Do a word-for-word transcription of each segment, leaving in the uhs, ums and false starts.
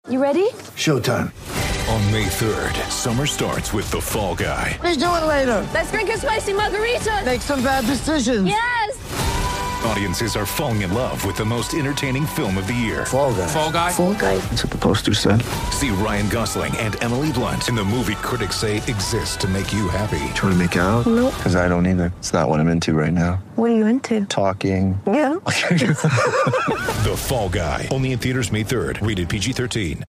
You ready? Showtime. On May third, summer starts with The Fall Guy. Let's do it later. Let's drink a spicy margarita. Make some bad decisions. Yes! Audiences are falling in love with the most entertaining film of the year. Fall Guy. Fall Guy? Fall Guy. That's what the poster said. See Ryan Gosling and Emily Blunt in the movie critics say exists to make you happy. Trying to make it out? Nope. Because I don't either. It's not what I'm into right now. What are you into? Talking. Yeah. The Fall Guy. Only in theaters May third. Rated P G thirteen.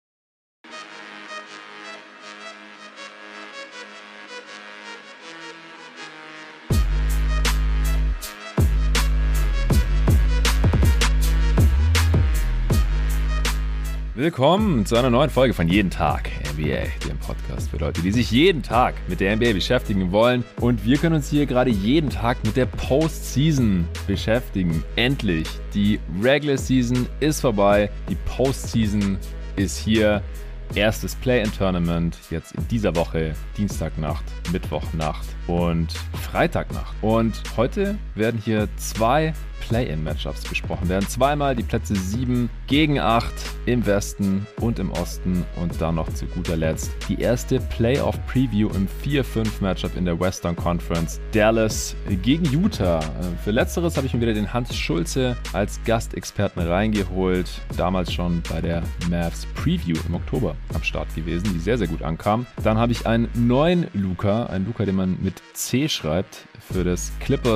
Willkommen zu einer neuen Folge von Jeden Tag N B A, dem Podcast für Leute, die sich jeden Tag mit der N B A beschäftigen wollen. Und wir können uns hier gerade jeden Tag mit der Postseason beschäftigen. Endlich, die Regular Season ist vorbei, die Postseason ist hier. Erstes Play-in-Tournament jetzt in dieser Woche, Dienstagnacht, Mittwochnacht und Freitagnacht. Und heute werden hier zwei Play-in-Matchups besprochen werden. Zweimal die Plätze sieben gegen acht im Westen und im Osten und dann noch zu guter Letzt die erste Playoff-Preview im vier fünf Matchup in der Western Conference. Dallas gegen Utah. Für Letzteres habe ich mir wieder den Hans Schulze als Gastexperten reingeholt. Damals schon bei der Mavs Preview im Oktober am Start gewesen, die sehr, sehr gut ankam. Dann habe ich einen neuen Luca, einen Luca, den man mit C schreibt, für das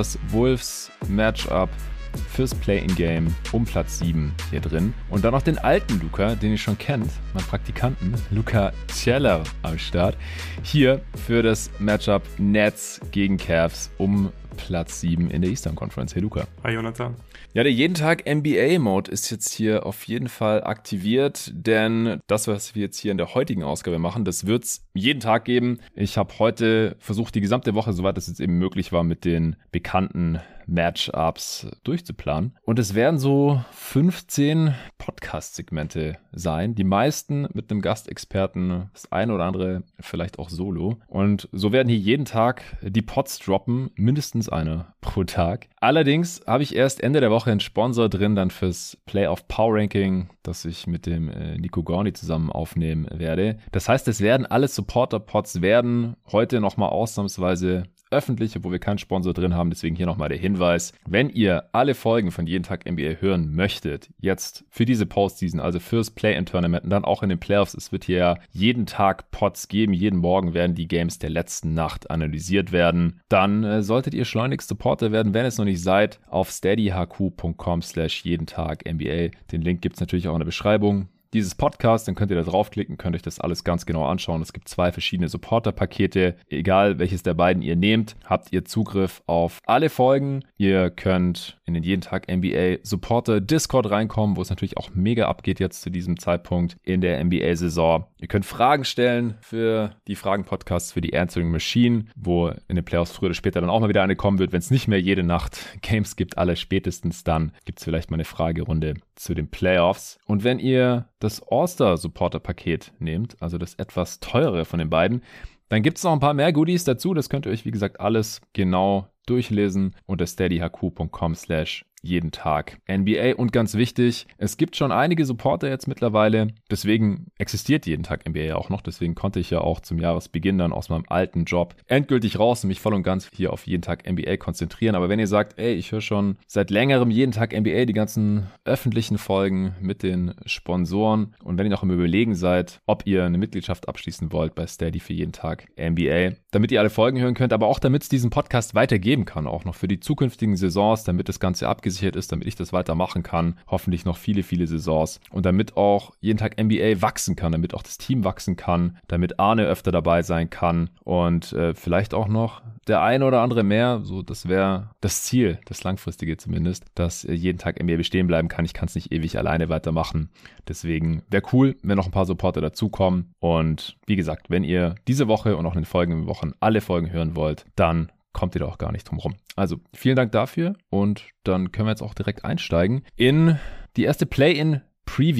Clippers-Wolves-Matchup fürs Play-in-Game um Platz sieben hier drin. Und dann noch den alten Luca, den ihr schon kennt, meinen Praktikanten, Luca Celler am Start. Hier für das Matchup Nets gegen Cavs um Platz sieben in der Eastern Conference. Hey Luca. Hi Jonathan. Ja, der Jeden Tag N B A-Mode ist jetzt hier auf jeden Fall aktiviert, denn das, was wir jetzt hier in der heutigen Ausgabe machen, das wird es jeden Tag geben. Ich habe heute versucht, die gesamte Woche, soweit es jetzt eben möglich war, mit den bekannten Matchups durchzuplanen. Und es werden so fünfzehn Podcast-Segmente sein. Die meisten mit einem Gastexperten, das eine oder andere vielleicht auch solo. Und so werden hier jeden Tag die Pods droppen, mindestens eine pro Tag. Allerdings habe ich erst Ende der Woche einen Sponsor drin, dann fürs Playoff Power Ranking, das ich mit dem äh, Nico Gorni zusammen aufnehmen werde. Das heißt, es werden alle Supporter-Pods werden heute nochmal ausnahmsweise öffentlich, obwohl wir keinen Sponsor drin haben. Deswegen hier nochmal der Hinweis. Wenn ihr alle Folgen von Jeden Tag N B A hören möchtet, jetzt für diese Postseason, also fürs Play-in-Tournament und dann auch in den Playoffs, es wird hier ja jeden Tag Pods geben. Jeden Morgen werden die Games der letzten Nacht analysiert werden. Dann äh, solltet ihr schleunigst Supporter werden, wenn ihr es noch nicht seid, auf steadyhq.com slash jeden Tag N B A. Den Link gibt es natürlich auch in der Beschreibung dieses Podcast, dann könnt ihr da draufklicken, könnt euch das alles ganz genau anschauen. Es gibt zwei verschiedene Supporter-Pakete. Egal, welches der beiden ihr nehmt, habt ihr Zugriff auf alle Folgen. Ihr könnt in den Jeden Tag N B A Supporter Discord reinkommen, wo es natürlich auch mega abgeht jetzt zu diesem Zeitpunkt in der N B A-Saison. Ihr könnt Fragen stellen für die Fragen-Podcasts, für die Answering Machine, wo in den Playoffs früher oder später dann auch mal wieder eine kommen wird, wenn es nicht mehr jede Nacht Games gibt, alle spätestens dann gibt es vielleicht mal eine Fragerunde zu den Playoffs. Und wenn ihr das All-Star-Supporter-Paket nehmt, also das etwas teurere von den beiden, dann gibt es noch ein paar mehr Goodies dazu. Das könnt ihr euch, wie gesagt, alles genau durchlesen unter steadyhq.com slash jeden Tag N B A. Und ganz wichtig, es gibt schon einige Supporter jetzt mittlerweile, deswegen existiert Jeden Tag N B A ja auch noch, deswegen konnte ich ja auch zum Jahresbeginn dann aus meinem alten Job endgültig raus und mich voll und ganz hier auf Jeden Tag N B A konzentrieren. Aber wenn ihr sagt, ey, ich höre schon seit längerem Jeden Tag N B A, die ganzen öffentlichen Folgen mit den Sponsoren, und wenn ihr noch im Überlegen seid, ob ihr eine Mitgliedschaft abschließen wollt bei Steady für Jeden Tag N B A, damit ihr alle Folgen hören könnt, aber auch damit es diesen Podcast weitergeben kann, auch noch für die zukünftigen Saisons, damit das Ganze abgesichert ist, damit ich das weitermachen kann, hoffentlich noch viele, viele Saisons, und damit auch Jeden Tag N B A wachsen kann, damit auch das Team wachsen kann, damit Arne öfter dabei sein kann und äh, vielleicht auch noch der eine oder andere mehr, so das wäre das Ziel, das langfristige zumindest, dass äh, Jeden Tag N B A bestehen bleiben kann. Ich kann es nicht ewig alleine weitermachen, deswegen wäre cool, wenn noch ein paar Supporter dazukommen. Und wie gesagt, wenn ihr diese Woche und auch in den folgenden Wochen alle Folgen hören wollt, dann kommt ihr da auch gar nicht drum rum. Also vielen Dank dafür, und dann können wir jetzt auch direkt einsteigen in die erste Play-in Preview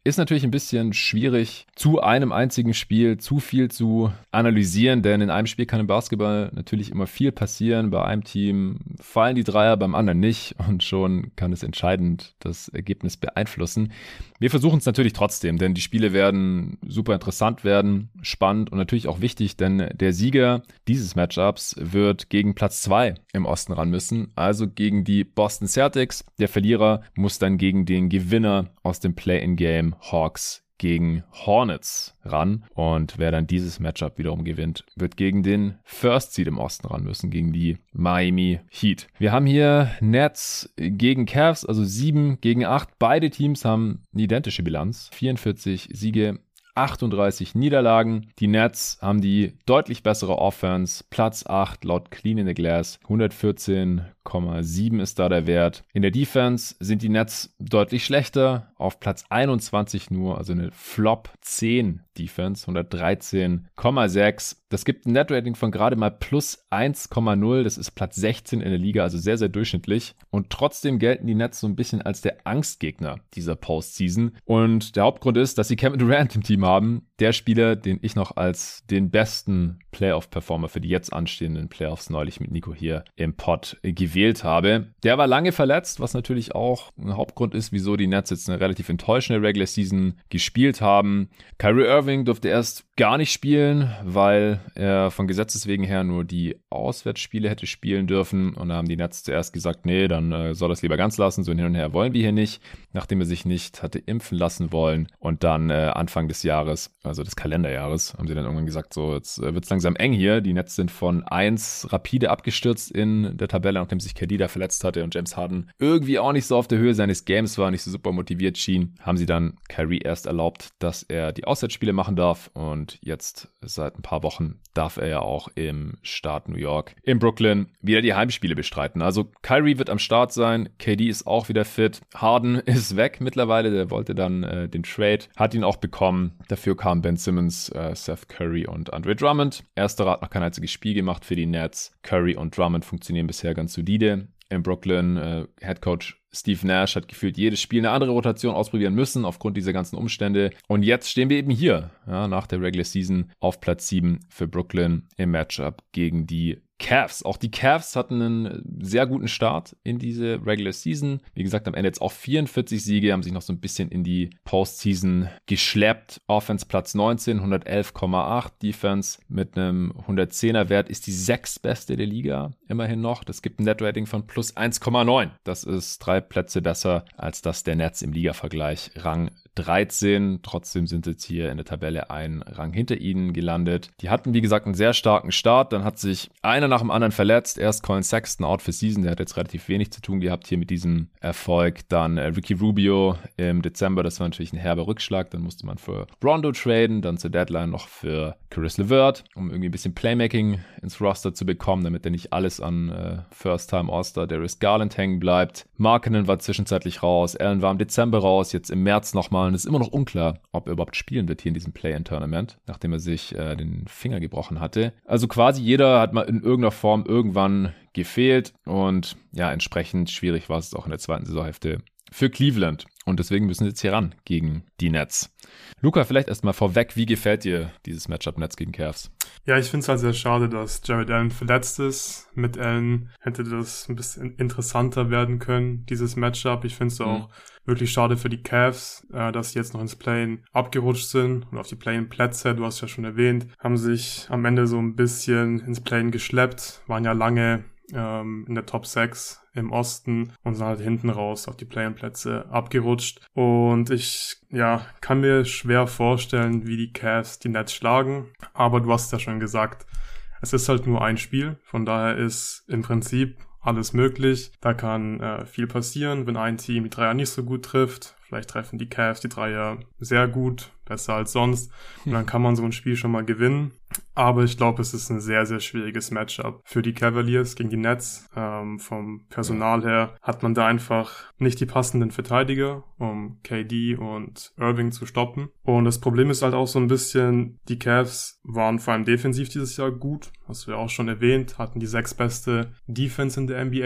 ist natürlich ein bisschen schwierig, zu einem einzigen Spiel zu viel zu analysieren, denn in einem Spiel kann im Basketball natürlich immer viel passieren. Bei einem Team fallen die Dreier, beim anderen nicht und schon kann es entscheidend das Ergebnis beeinflussen. Wir versuchen es natürlich trotzdem, denn die Spiele werden super interessant werden, spannend und natürlich auch wichtig, denn der Sieger dieses Matchups wird gegen Platz zwei im Osten ran müssen, also gegen die Boston Celtics. Der Verlierer muss dann gegen den Gewinner aus dem Play-in-Game Hawks gegen Hornets ran. Und wer dann dieses Matchup wiederum gewinnt, wird gegen den First Seed im Osten ran müssen, gegen die Miami Heat. Wir haben hier Nets gegen Cavs, also sieben gegen acht. Beide Teams haben eine identische Bilanz. vierundvierzig Siege, achtunddreißig Niederlagen. Die Nets haben die deutlich bessere Offense. Platz acht laut Clean in the Glass. hundertvierzehn Komma sieben ist da der Wert. In der Defense sind die Nets deutlich schlechter. Auf Platz einundzwanzig nur, also eine Flop zehn Defense. hundertdreizehn Komma sechs. Das gibt ein Net-Rating von gerade mal plus eins Komma null. Das ist Platz sechzehn in der Liga, also sehr, sehr durchschnittlich. Und trotzdem gelten die Nets so ein bisschen als der Angstgegner dieser Postseason. Und der Hauptgrund ist, dass sie Kevin Durant im Team haben. Der Spieler, den ich noch als den besten Playoff-Performer für die jetzt anstehenden Playoffs neulich mit Nico hier im Pod gewählt habe. Der war lange verletzt, was natürlich auch ein Hauptgrund ist, wieso die Nets jetzt eine relativ enttäuschende Regular Season gespielt haben. Kyrie Irving durfte erst gar nicht spielen, weil er von Gesetzes wegen her nur die Auswärtsspiele hätte spielen dürfen. Und da haben die Nets zuerst gesagt, nee, dann äh, soll das lieber ganz lassen. So hin und her wollen wir hier nicht, nachdem er sich nicht hatte impfen lassen wollen. Und dann äh, Anfang des Jahres, also des Kalenderjahres, haben sie dann irgendwann gesagt, so jetzt äh, wird es langsam eng hier. Die Nets sind von eins rapide abgestürzt in der Tabelle, nachdem sich K D da verletzt hatte und James Harden irgendwie auch nicht so auf der Höhe seines Games war, nicht so super motiviert schien, haben sie dann Kyrie erst erlaubt, dass er die Auswärtsspiele machen darf. Und jetzt seit ein paar Wochen darf er ja auch im Staat New York, in Brooklyn, wieder die Heimspiele bestreiten. Also Kyrie wird am Start sein, K D ist auch wieder fit, Harden ist weg mittlerweile, der wollte dann äh, den Trade, hat ihn auch bekommen. Dafür kamen Ben Simmons, äh, Seth Curry und Andre Drummond. Ersterer hat noch kein einziges Spiel gemacht für die Nets. Curry und Drummond funktionieren bisher ganz solide. In Brooklyn, äh, Headcoach Steve Nash hat gefühlt jedes Spiel eine andere Rotation ausprobieren müssen aufgrund dieser ganzen Umstände. Und jetzt stehen wir eben hier, ja, nach der Regular Season auf Platz sieben für Brooklyn im Matchup gegen die Cavs. Auch die Cavs hatten einen sehr guten Start in diese Regular Season. Wie gesagt, am Ende jetzt auch vierundvierzig Siege, haben sich noch so ein bisschen in die Postseason geschleppt. Offense Platz neunzehn, hundertelf Komma acht. Defense mit einem hundertzehner Wert ist die sechstbeste der Liga, immerhin noch. Das gibt ein Net-Rating von plus eins Komma neun. Das ist drei Plätze besser als das der Nets im Liga-Vergleich. Rang dreizehn. Trotzdem sind jetzt hier in der Tabelle ein Rang hinter ihnen gelandet. Die hatten, wie gesagt, einen sehr starken Start. Dann hat sich einer nach dem anderen verletzt. Erst Colin Sexton out for season. Der hat jetzt relativ wenig zu tun gehabt hier mit diesem Erfolg. Dann äh, Ricky Rubio im Dezember. Das war natürlich ein herber Rückschlag. Dann musste man für Rondo traden. Dann zur Deadline noch für Caris LeVert, um irgendwie ein bisschen Playmaking ins Roster zu bekommen, damit er nicht alles an äh, First-Time All-Star Darius Garland hängen bleibt. Markkanen war zwischenzeitlich raus. Allen war im Dezember raus. Jetzt im März nochmal. Und es ist immer noch unklar, ob er überhaupt spielen wird hier in diesem Play-in-Tournament, nachdem er sich äh, den Finger gebrochen hatte. Also quasi jeder hat mal in irgendeiner Form irgendwann gefehlt. Und ja, entsprechend schwierig war es auch in der zweiten Saisonhälfte für Cleveland. Und deswegen müssen sie jetzt hier ran gegen die Nets. Luca, vielleicht erstmal vorweg, wie gefällt dir dieses Matchup Nets gegen Cavs? Ja, ich finde es halt sehr schade, dass Jared Allen verletzt ist. Mit Allen hätte das ein bisschen interessanter werden können, dieses Matchup. Ich finde es auch mhm. wirklich schade für die Cavs, äh, dass sie jetzt noch ins Play-in abgerutscht sind und auf die Play-in-Plätze, du hast ja schon erwähnt, haben sich am Ende so ein bisschen ins Play-in geschleppt, waren ja lange ähm, in der Top sechs im Osten und sind halt hinten raus auf die Play-in-Plätze abgerutscht. Und ich, ja, kann mir schwer vorstellen, wie die Cavs die Nets schlagen. Aber du hast ja schon gesagt, es ist halt nur ein Spiel. Von daher ist im Prinzip alles möglich. Da kann äh, viel passieren, wenn ein Team die Dreier nicht so gut trifft. Vielleicht treffen die Cavs die Dreier sehr gut, besser als sonst. Und dann kann man so ein Spiel schon mal gewinnen. Aber ich glaube, es ist ein sehr, sehr schwieriges Matchup für die Cavaliers gegen die Nets. Ähm, vom Personal her hat man da einfach nicht die passenden Verteidiger, um K D und Irving zu stoppen. Und das Problem ist halt auch so ein bisschen, die Cavs waren vor allem defensiv dieses Jahr gut. Hast du ja auch schon erwähnt, hatten die sechstbeste Defense in der N B A.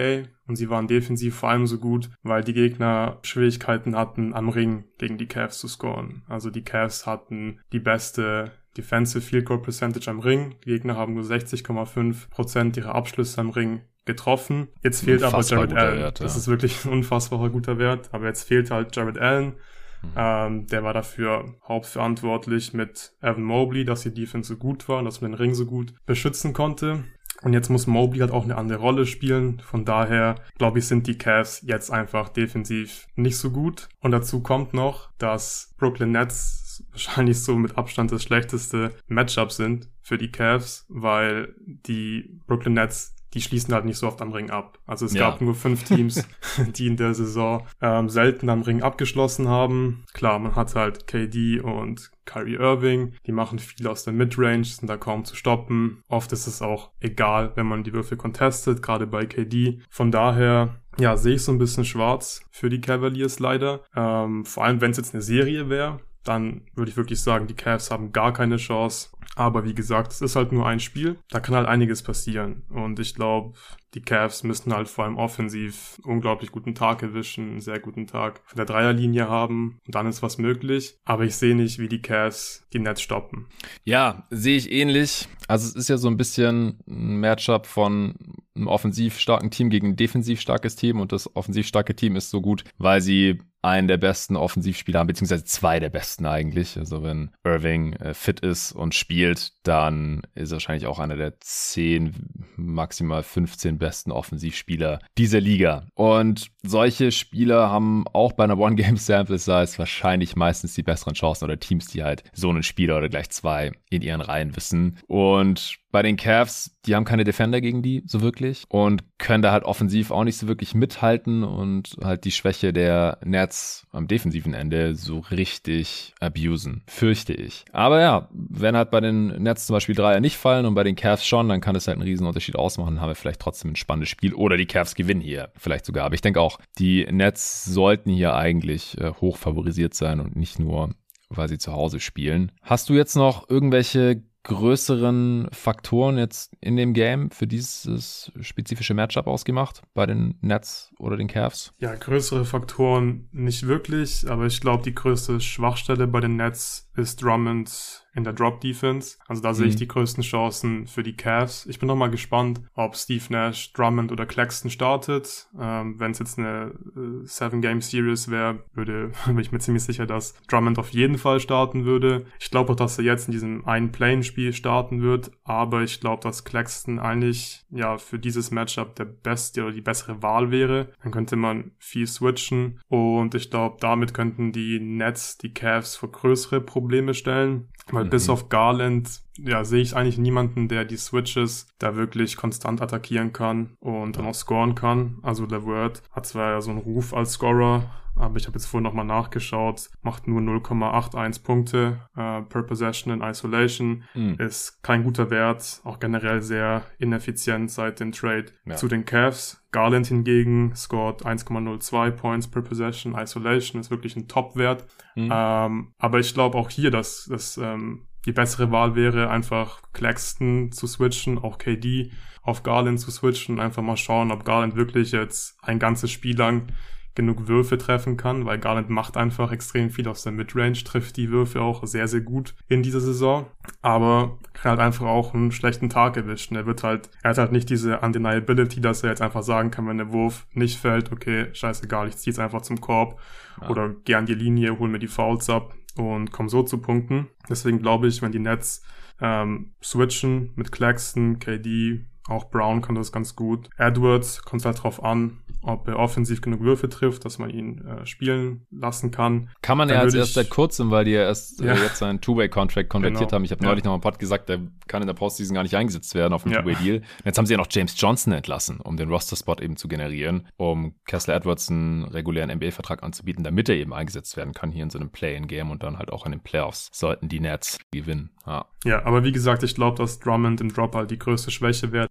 und sie waren defensiv vor allem so gut, weil die Gegner Schwierigkeiten hatten, am Ring gegen die Cavs zu scoren. Also die Cavs hatten die beste Defensive Field Goal Percentage am Ring. Die Gegner haben nur sechzig Komma fünf Prozent ihrer Abschlüsse am Ring getroffen. Jetzt fehlt aber Jared Allen. Wert, ja. Das ist wirklich ein unfassbarer guter Wert. Aber jetzt fehlt halt Jared Allen. Mhm. Ähm, der war dafür hauptverantwortlich mit Evan Mobley, dass die Defense so gut war und dass man den Ring so gut beschützen konnte. Und jetzt muss Mobley halt auch eine andere Rolle spielen. Von daher, glaube ich, sind die Cavs jetzt einfach defensiv nicht so gut. Und dazu kommt noch, dass Brooklyn Nets wahrscheinlich so mit Abstand das schlechteste Matchup sind für die Cavs, weil die Brooklyn Nets, die schließen halt nicht so oft am Ring ab. Also es ja. gab nur fünf Teams, die in der Saison ähm, selten am Ring abgeschlossen haben. Klar, man hat halt K D und Kyrie Irving, die machen viel aus der Midrange, sind da kaum zu stoppen. Oft ist es auch egal, wenn man die Würfe contestet, gerade bei K D. Von daher, ja, sehe ich so ein bisschen schwarz für die Cavaliers leider. Ähm, vor allem, wenn es jetzt eine Serie wäre, dann würde ich wirklich sagen, die Cavs haben gar keine Chance. Aber wie gesagt, es ist halt nur ein Spiel. Da kann halt einiges passieren. Und ich glaube, die Cavs müssten halt vor allem offensiv einen unglaublich guten Tag erwischen, einen sehr guten Tag von der Dreierlinie haben. Und dann ist was möglich. Aber ich sehe nicht, wie die Cavs die Nets stoppen. Ja, sehe ich ähnlich. Also es ist ja so ein bisschen ein Matchup von einem offensiv starken Team gegen ein defensiv starkes Team. Und das offensiv starke Team ist so gut, weil sie einen der besten Offensivspieler haben, beziehungsweise zwei der besten eigentlich. Also wenn Irving äh, fit ist und spielt, dann ist er wahrscheinlich auch einer der zehn, maximal fünfzehn besten Offensivspieler dieser Liga. Und solche Spieler haben auch bei einer One-Game-Sample-Size wahrscheinlich meistens die besseren Chancen oder Teams, die halt so einen Spieler oder gleich zwei in ihren Reihen wissen. Und bei den Cavs, die haben keine Defender gegen die so wirklich und können da halt offensiv auch nicht so wirklich mithalten und halt die Schwäche der Nets am defensiven Ende so richtig abusen, fürchte ich. Aber ja, wenn halt bei den Nets zum Beispiel Dreier nicht fallen und bei den Cavs schon, dann kann es halt einen riesen Unterschied ausmachen, dann haben wir vielleicht trotzdem ein spannendes Spiel oder die Cavs gewinnen hier vielleicht sogar. Aber ich denke auch, die Nets sollten hier eigentlich äh, hoch favorisiert sein und nicht nur, weil sie zu Hause spielen. Hast du jetzt noch irgendwelche größeren Faktoren jetzt in dem Game für dieses spezifische Matchup ausgemacht bei den Nets oder den Cavs? Ja, größere Faktoren nicht wirklich, aber ich glaube, die größte Schwachstelle bei den Nets ist Drummond in der Drop-Defense. Also da mhm. sehe ich die größten Chancen für die Cavs. Ich bin noch mal gespannt, ob Steve Nash, Drummond oder Claxton startet. Ähm, wenn es jetzt eine äh, Seven-Game-Series wäre, würde, bin ich mir ziemlich sicher, dass Drummond auf jeden Fall starten würde. Ich glaube auch, dass er jetzt in diesem einen Play-in-Spiel starten wird, aber ich glaube, dass Claxton eigentlich ja für dieses Matchup der beste oder die bessere Wahl wäre. Dann könnte man viel switchen und ich glaube, damit könnten die Nets die Cavs vor größere Probleme stellen, weil mhm. bis auf Garland ja, sehe ich eigentlich niemanden, der die Switches da wirklich konstant attackieren kann und dann auch scoren kann. Also LeVert hat zwar ja so einen Ruf als Scorer, aber ich habe jetzt vorhin nochmal nachgeschaut, macht nur null Komma einundachtzig Punkte äh, per Possession in Isolation. Mhm. Ist kein guter Wert, auch generell sehr ineffizient seit dem Trade ja. zu den Cavs. Garland hingegen scored eins Komma null zwei Points per Possession. Isolation ist wirklich ein Top-Wert. Mhm. Ähm, aber ich glaube auch hier, dass, dass ähm, die bessere Wahl wäre, einfach Claxton zu switchen, auch K D auf Garland zu switchen, einfach mal schauen, ob Garland wirklich jetzt ein ganzes Spiel lang genug Würfe treffen kann, weil Garland macht einfach extrem viel aus der Midrange, trifft die Würfe auch sehr, sehr gut in dieser Saison, aber kann halt einfach auch einen schlechten Tag erwischen. Er wird halt, er hat halt nicht diese Undeniability, dass er jetzt einfach sagen kann, wenn der Wurf nicht fällt, okay, scheißegal, ich ziehe jetzt einfach zum Korb ja. oder geh an die Linie, hol mir die Fouls ab und komm so zu Punkten. Deswegen glaube ich, wenn die Nets ähm, switchen mit Claxton, K D, auch Brown kann das ganz gut. Edwards kommt halt drauf an, ob er offensiv genug Würfe trifft, dass man ihn äh, spielen lassen kann. Kann man ja als erst seit kurzem, weil die ja erst ja. Äh, jetzt seinen Two-Way-Contract konvertiert genau. haben. Ich habe ja. neulich noch mal im Pod gesagt, der kann in der Postseason gar nicht eingesetzt werden auf dem ja. Two-Way-Deal. Jetzt haben sie ja noch James Johnson entlassen, um den Roster-Spot eben zu generieren, um Kessler Edwards einen regulären N B A-Vertrag anzubieten, damit er eben eingesetzt werden kann hier in so einem Play-in-Game und dann halt auch in den Playoffs sollten die Nets gewinnen. Ja, ja aber wie gesagt, ich glaube, dass Drummond im Drop halt die größte Schwäche wäre.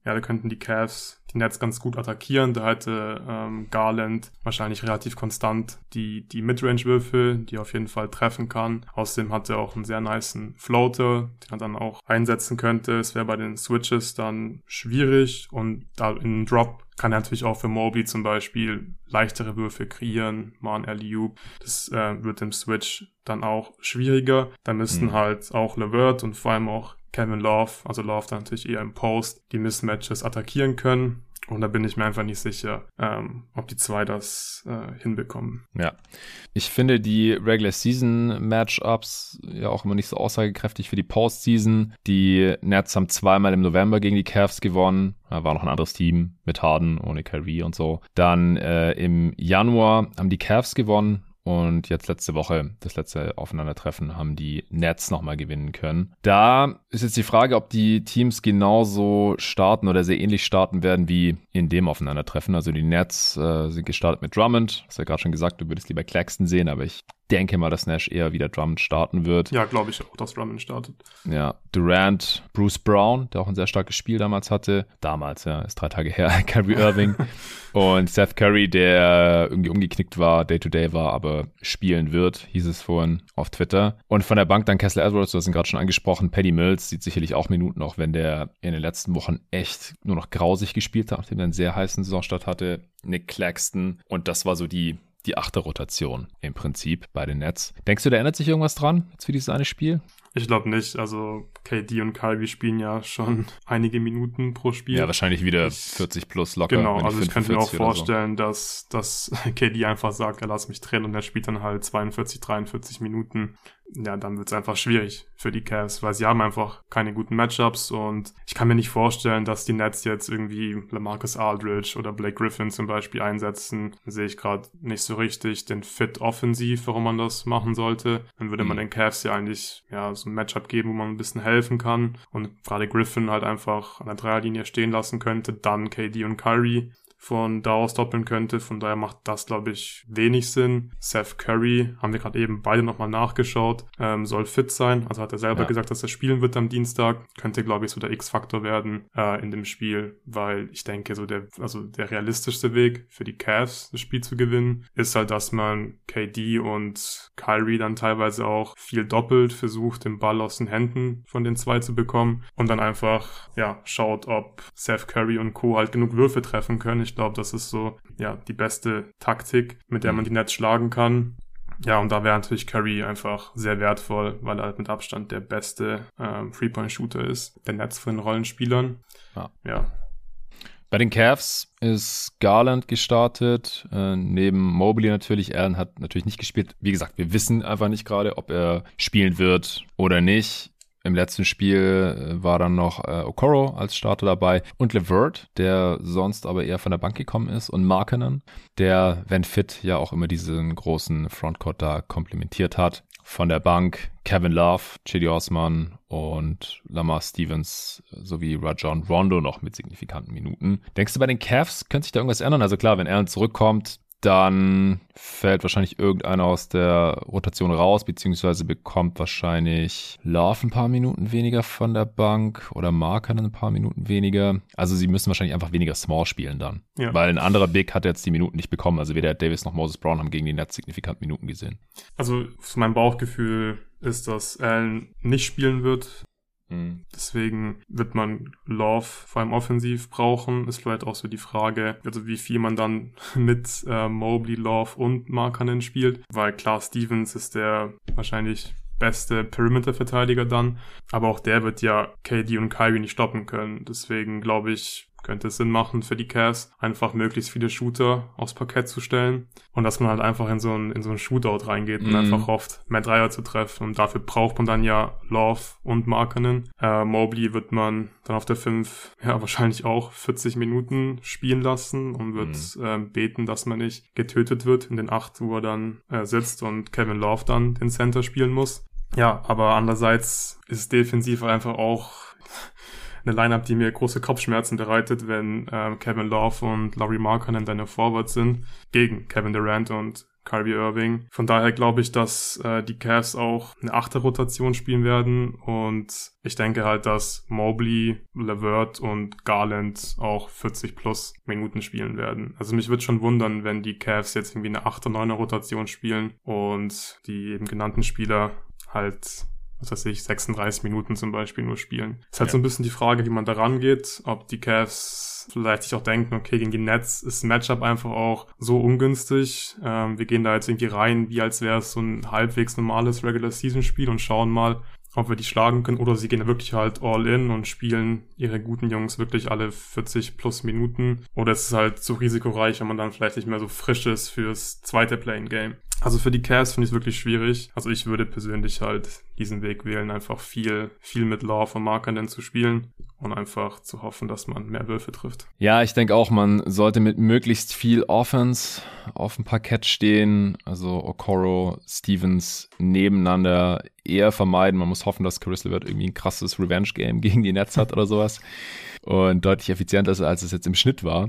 ja, da könnten die Cavs die Nets ganz gut attackieren. Da hätte ähm, Garland wahrscheinlich relativ konstant die die Midrange-Würfel, die er auf jeden Fall treffen kann. Außerdem hat er auch einen sehr nicen Floater, den er dann auch einsetzen könnte. Es wäre bei den Switches dann schwierig und da in Drop kann er natürlich auch für Mobley zum Beispiel leichtere Würfe kreieren, mal ein Alley-oop. Das äh, wird im Switch dann auch schwieriger. Da müssten mhm. halt auch LeVert und vor allem auch Kevin Love, also Love dann natürlich eher im Post, die Mismatches attackieren können. Und da bin ich mir einfach nicht sicher, ähm, ob die zwei das äh, hinbekommen. Ja, ich finde die Regular-Season-Matchups ja auch immer nicht so aussagekräftig für die Postseason. Die Nets haben zweimal im November gegen die Cavs gewonnen. Da war noch ein anderes Team mit Harden, ohne Kyrie und so. Dann äh, im Januar haben die Cavs gewonnen. Und jetzt letzte Woche, das letzte Aufeinandertreffen, haben die Nets nochmal gewinnen können. Da ist jetzt die Frage, ob die Teams genauso starten oder sehr ähnlich starten werden wie in dem Aufeinandertreffen. Also die Nets äh, sind gestartet mit Drummond. Hast ja gerade schon gesagt, du würdest lieber Claxton sehen, aber ich denke mal, dass Nash eher wieder Drummond starten wird. Ja, glaube ich auch, dass Drummond startet. Ja, Durant, Bruce Brown, der auch ein sehr starkes Spiel damals hatte. Damals, ja, ist drei Tage her. Kyrie Irving. Und Seth Curry, der irgendwie umgeknickt war, Day-to-Day war, aber spielen wird, hieß es vorhin auf Twitter. Und von der Bank dann Kessler Edwards, du hast ihn gerade schon angesprochen. Paddy Mills sieht sicherlich auch Minuten, auch wenn der in den letzten Wochen echt nur noch grausig gespielt hat, nachdem er einen sehr heißen Saisonstart hatte. Nick Claxton. Und das war so die die achte Rotation im Prinzip bei den Nets. Denkst du, da ändert sich irgendwas dran jetzt für dieses eine Spiel? Ich glaube nicht. Also K D und Kyrie spielen ja schon einige Minuten pro Spiel. Ja, wahrscheinlich wieder vierzig plus locker. Genau, also ich könnte mir auch vorstellen, so. dass, dass K D einfach sagt, er lass mich drin und er spielt dann halt zweiundvierzig, dreiundvierzig Minuten. Ja, dann wird es einfach schwierig für die Cavs, weil sie haben einfach keine guten Matchups und ich kann mir nicht vorstellen, dass die Nets jetzt irgendwie LaMarcus Aldridge oder Blake Griffin zum Beispiel einsetzen. Da sehe ich gerade nicht so richtig den Fit offensiv, warum man das machen sollte. Dann würde man mhm. den Cavs ja eigentlich ja so ein Matchup geben, wo man ein bisschen helfen kann und gerade Griffin halt einfach an der Dreierlinie stehen lassen könnte, dann K D und Kyrie von da aus doppeln könnte. Von daher macht das, glaube ich, wenig Sinn. Seth Curry, haben wir gerade eben beide nochmal nachgeschaut, ähm, soll fit sein. Also hat er selber ja. gesagt, dass er spielen wird am Dienstag. Könnte, glaube ich, so der X-Faktor werden äh, in dem Spiel, weil ich denke, so der, also der realistischste Weg für die Cavs, das Spiel zu gewinnen, ist halt, dass man K D und Kyrie dann teilweise auch viel doppelt versucht, den Ball aus den Händen von den zwei zu bekommen und dann einfach, ja, schaut, ob Seth Curry und Co. halt genug Würfe treffen können. Ich Ich glaube, das ist so, ja, die beste Taktik, mit der man die Nets schlagen kann. Ja, und da wäre natürlich Curry einfach sehr wertvoll, weil er halt mit Abstand der beste ähm, Three-Point-Shooter ist, der Nets von den Rollenspielern. Ja. ja. Bei den Cavs ist Garland gestartet, äh, neben Mobley natürlich. Allen hat natürlich nicht gespielt. Wie gesagt, wir wissen einfach nicht gerade, ob er spielen wird oder nicht. Im letzten Spiel war dann noch äh, Okoro als Starter dabei und LeVert, der sonst aber eher von der Bank gekommen ist, und Markkanen, der, wenn fit, ja auch immer diesen großen Frontcourt da komplementiert hat. Von der Bank Kevin Love, Cedi Osman und Lamar Stevens sowie Rajon Rondo noch mit signifikanten Minuten. Denkst du, bei den Cavs könnte sich da irgendwas ändern? Also klar, wenn Allen zurückkommt, dann fällt wahrscheinlich irgendeiner aus der Rotation raus, beziehungsweise bekommt wahrscheinlich Love ein paar Minuten weniger von der Bank oder Markkanen ein paar Minuten weniger. Also sie müssen wahrscheinlich einfach weniger Small spielen dann. Ja. Weil ein anderer Big hat jetzt die Minuten nicht bekommen. Also weder Davis noch Moses Brown haben gegen die Nets signifikant Minuten gesehen. Also mein Bauchgefühl ist, dass Allen nicht spielen wird. Mhm. Deswegen wird man Love vor allem offensiv brauchen. Ist vielleicht auch so die Frage, also wie viel man dann mit äh, Mobley, Love und Markkanen spielt. Weil klar, Stevens ist der wahrscheinlich beste Perimeter-Verteidiger dann. Aber auch der wird ja K D und Kyrie nicht stoppen können. Deswegen glaube ich, könnte es Sinn machen für die Cavs, einfach möglichst viele Shooter aufs Parkett zu stellen und dass man halt einfach in so ein, in so ein Shootout reingeht und mm. einfach hofft, mehr Dreier zu treffen. Und dafür braucht man dann ja Love und Markkanen. Äh, Mobley wird man dann auf der fünf ja wahrscheinlich auch vierzig Minuten spielen lassen und wird mm. äh, beten, dass man nicht getötet wird in den acht, wo er dann äh, sitzt und Kevin Love dann den Center spielen muss. Ja, aber andererseits ist es defensiv einfach auch eine Lineup, die mir große Kopfschmerzen bereitet, wenn äh, Kevin Love und Lauri Markkanen deine Forwards sind, gegen Kevin Durant und Kyrie Irving. Von daher glaube ich, dass äh, die Cavs auch eine achte Rotation spielen werden und ich denke halt, dass Mobley, LeVert und Garland auch vierzig plus Minuten spielen werden. Also mich würde schon wundern, wenn die Cavs jetzt irgendwie eine achte, neuner Rotation spielen und die eben genannten Spieler halt, was weiß ich, sechsunddreißig Minuten zum Beispiel nur spielen. Es ist halt ja so ein bisschen die Frage, wie man da rangeht, ob die Cavs vielleicht sich auch denken, okay, gegen die Nets ist ein Matchup einfach auch so ungünstig. Ähm, wir gehen da jetzt irgendwie rein, wie als wäre es so ein halbwegs normales Regular-Season-Spiel und schauen mal, ob wir die schlagen können, oder sie gehen da wirklich halt all in und spielen ihre guten Jungs wirklich alle vierzig plus Minuten. Oder es ist halt so risikoreich, wenn man dann vielleicht nicht mehr so frisch ist fürs zweite Play-in-Game. Also für die Cavs finde ich es wirklich schwierig. Also ich würde persönlich halt diesen Weg wählen, einfach viel, viel mit Love und Markkanen zu spielen und einfach zu hoffen, dass man mehr Würfe trifft. Ja, ich denke auch, man sollte mit möglichst viel Offense auf dem Parkett stehen. Also Okoro, Stevens nebeneinander eher vermeiden. Man muss hoffen, dass Caris LeVert irgendwie ein krasses Revenge-Game gegen die Nets hat oder sowas. Und deutlich effizienter ist, als es jetzt im Schnitt war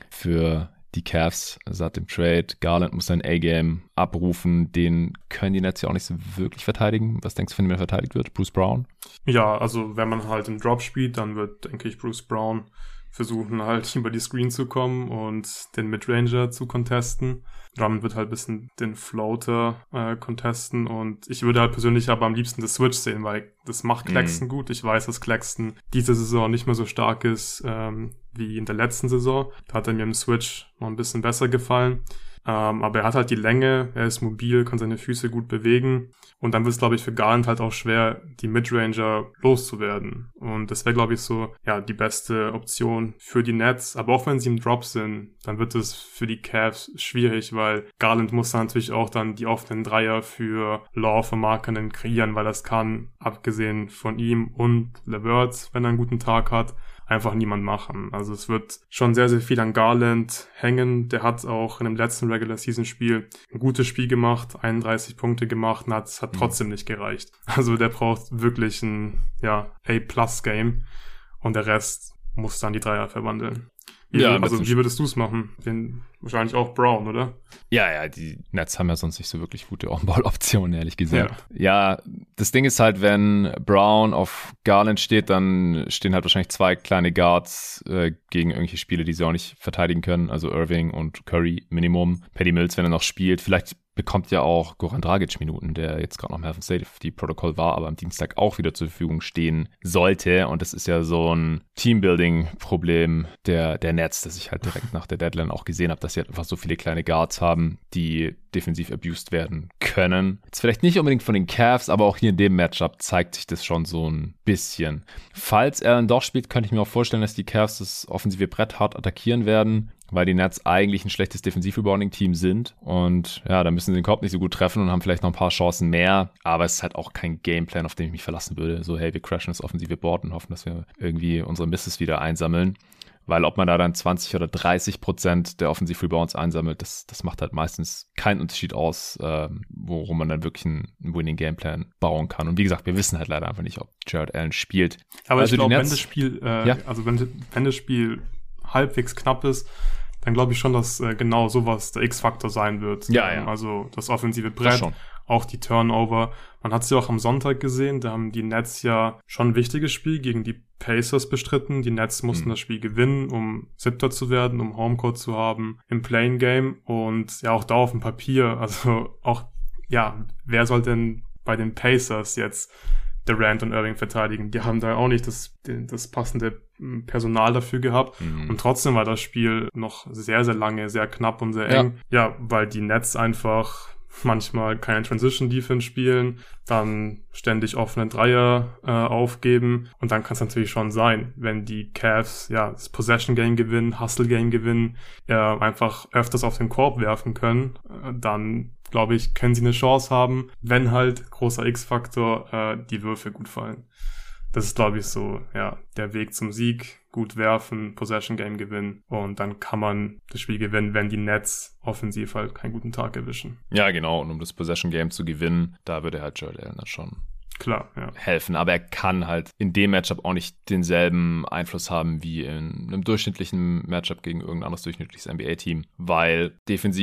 für die Cavs seit dem Trade. Garland muss sein A-Game abrufen. Den können die Nets ja auch nicht so wirklich verteidigen. Was denkst du, wenn der verteidigt wird? Bruce Brown? Ja, also wenn man halt im Drop spielt, dann wird, denke ich, Bruce Brown versuchen halt über die Screen zu kommen und den Midranger zu contesten. Drummond wird halt ein bisschen den Floater äh, contesten und ich würde halt persönlich aber am liebsten das Switch sehen, weil das macht Claxton mm. gut. Ich weiß, dass Claxton diese Saison nicht mehr so stark ist ähm, wie in der letzten Saison. Da hat er mir im Switch noch ein bisschen besser gefallen. Ähm, aber er hat halt die Länge, er ist mobil, kann seine Füße gut bewegen und dann wird es, glaube ich, für Garland halt auch schwer, die Midranger loszuwerden. Und das wäre, glaube ich, so ja die beste Option für die Nets. Aber auch wenn sie im Drop sind, dann wird es für die Cavs schwierig, weil Garland muss dann natürlich auch dann die offenen Dreier für Love und Markkanen kreieren, weil das kann, abgesehen von ihm und LeVert, wenn er einen guten Tag hat, einfach niemand machen. Also es wird schon sehr, sehr viel an Garland hängen. Der hat auch in dem letzten Regular-Season-Spiel ein gutes Spiel gemacht, einunddreißig Punkte gemacht und hat, hat trotzdem nicht gereicht. Also der braucht wirklich ein ja A-Plus-Game und der Rest muss dann die Dreier verwandeln. Wie, ja, also wie würdest du es machen? Den, wahrscheinlich auch Brown, oder? Ja, ja, die Nets haben ja sonst nicht so wirklich gute On-Ball-Optionen, ehrlich gesagt. Ja. ja, das Ding ist halt, wenn Brown auf Garland steht, dann stehen halt wahrscheinlich zwei kleine Guards äh, gegen irgendwelche Spiele, die sie auch nicht verteidigen können. Also Irving und Curry Minimum. Patty Mills, wenn er noch spielt, vielleicht bekommt ja auch Goran Dragic Minuten, der jetzt gerade noch im Health and Safety Protocol war, aber am Dienstag auch wieder zur Verfügung stehen sollte. Und das ist ja so ein Teambuilding-Problem der, der Nets, das ich halt direkt nach der Deadline auch gesehen habe, dass sie halt einfach so viele kleine Guards haben, die defensiv abused werden können. Jetzt vielleicht nicht unbedingt von den Cavs, aber auch hier in dem Matchup zeigt sich das schon so ein bisschen. Falls er dann doch spielt, könnte ich mir auch vorstellen, dass die Cavs das offensive Brett hart attackieren werden, weil die Nets eigentlich ein schlechtes Defensiv-Rebounding-Team sind. Und ja, da müssen sie den Korb nicht so gut treffen und haben vielleicht noch ein paar Chancen mehr. Aber es ist halt auch kein Gameplan, auf den ich mich verlassen würde. So, hey, wir crashen das offensive Board und hoffen, dass wir irgendwie unsere Misses wieder einsammeln. Weil ob man da dann zwanzig oder dreißig Prozent der Offensiv-Rebounds einsammelt, das, das macht halt meistens keinen Unterschied aus, äh, worum man dann wirklich einen, einen Winning-Gameplan bauen kann. Und wie gesagt, wir wissen halt leider einfach nicht, ob Jared Allen spielt. Aber also ich glaube, wenn das Spiel, äh, ja? also wenn, wenn das Spiel halbwegs knapp ist, dann glaube ich schon, dass äh, genau sowas der X-Faktor sein wird. Ja, ja. Also das offensive Brett, auch die Turnover. Man hat es ja auch am Sonntag gesehen, da haben die Nets ja schon ein wichtiges Spiel gegen die Pacers bestritten. Die Nets mussten mhm. das Spiel gewinnen, um Siebter zu werden, um Homecourt zu haben im Play-in-Game. Und ja, auch da auf dem Papier, also auch, ja, wer soll denn bei den Pacers jetzt Durant und Irving verteidigen? Die haben da auch nicht das, das passende Personal dafür gehabt. Mhm. Und trotzdem war das Spiel noch sehr, sehr lange, sehr knapp und sehr eng. Ja, ja, weil die Nets einfach manchmal keine Transition-Defense spielen, dann ständig offene Dreier äh, aufgeben. Und dann kann es natürlich schon sein, wenn die Cavs ja das Possession-Game gewinnen, Hustle-Game gewinnen, äh, einfach öfters auf den Korb werfen können, äh, dann glaube ich, können sie eine Chance haben, wenn halt großer X-Faktor äh, die Würfe gut fallen. Das ist, glaube ich, so, ja, der Weg zum Sieg. Gut werfen, Possession-Game gewinnen und dann kann man das Spiel gewinnen, wenn die Nets offensiv halt keinen guten Tag erwischen. Ja, genau. Und um das Possession-Game zu gewinnen, da würde halt Jared Allen schon Klar, ja. helfen. Aber er kann halt in dem Matchup auch nicht denselben Einfluss haben wie in einem durchschnittlichen Matchup gegen irgendein anderes durchschnittliches N B A-Team, weil defensiv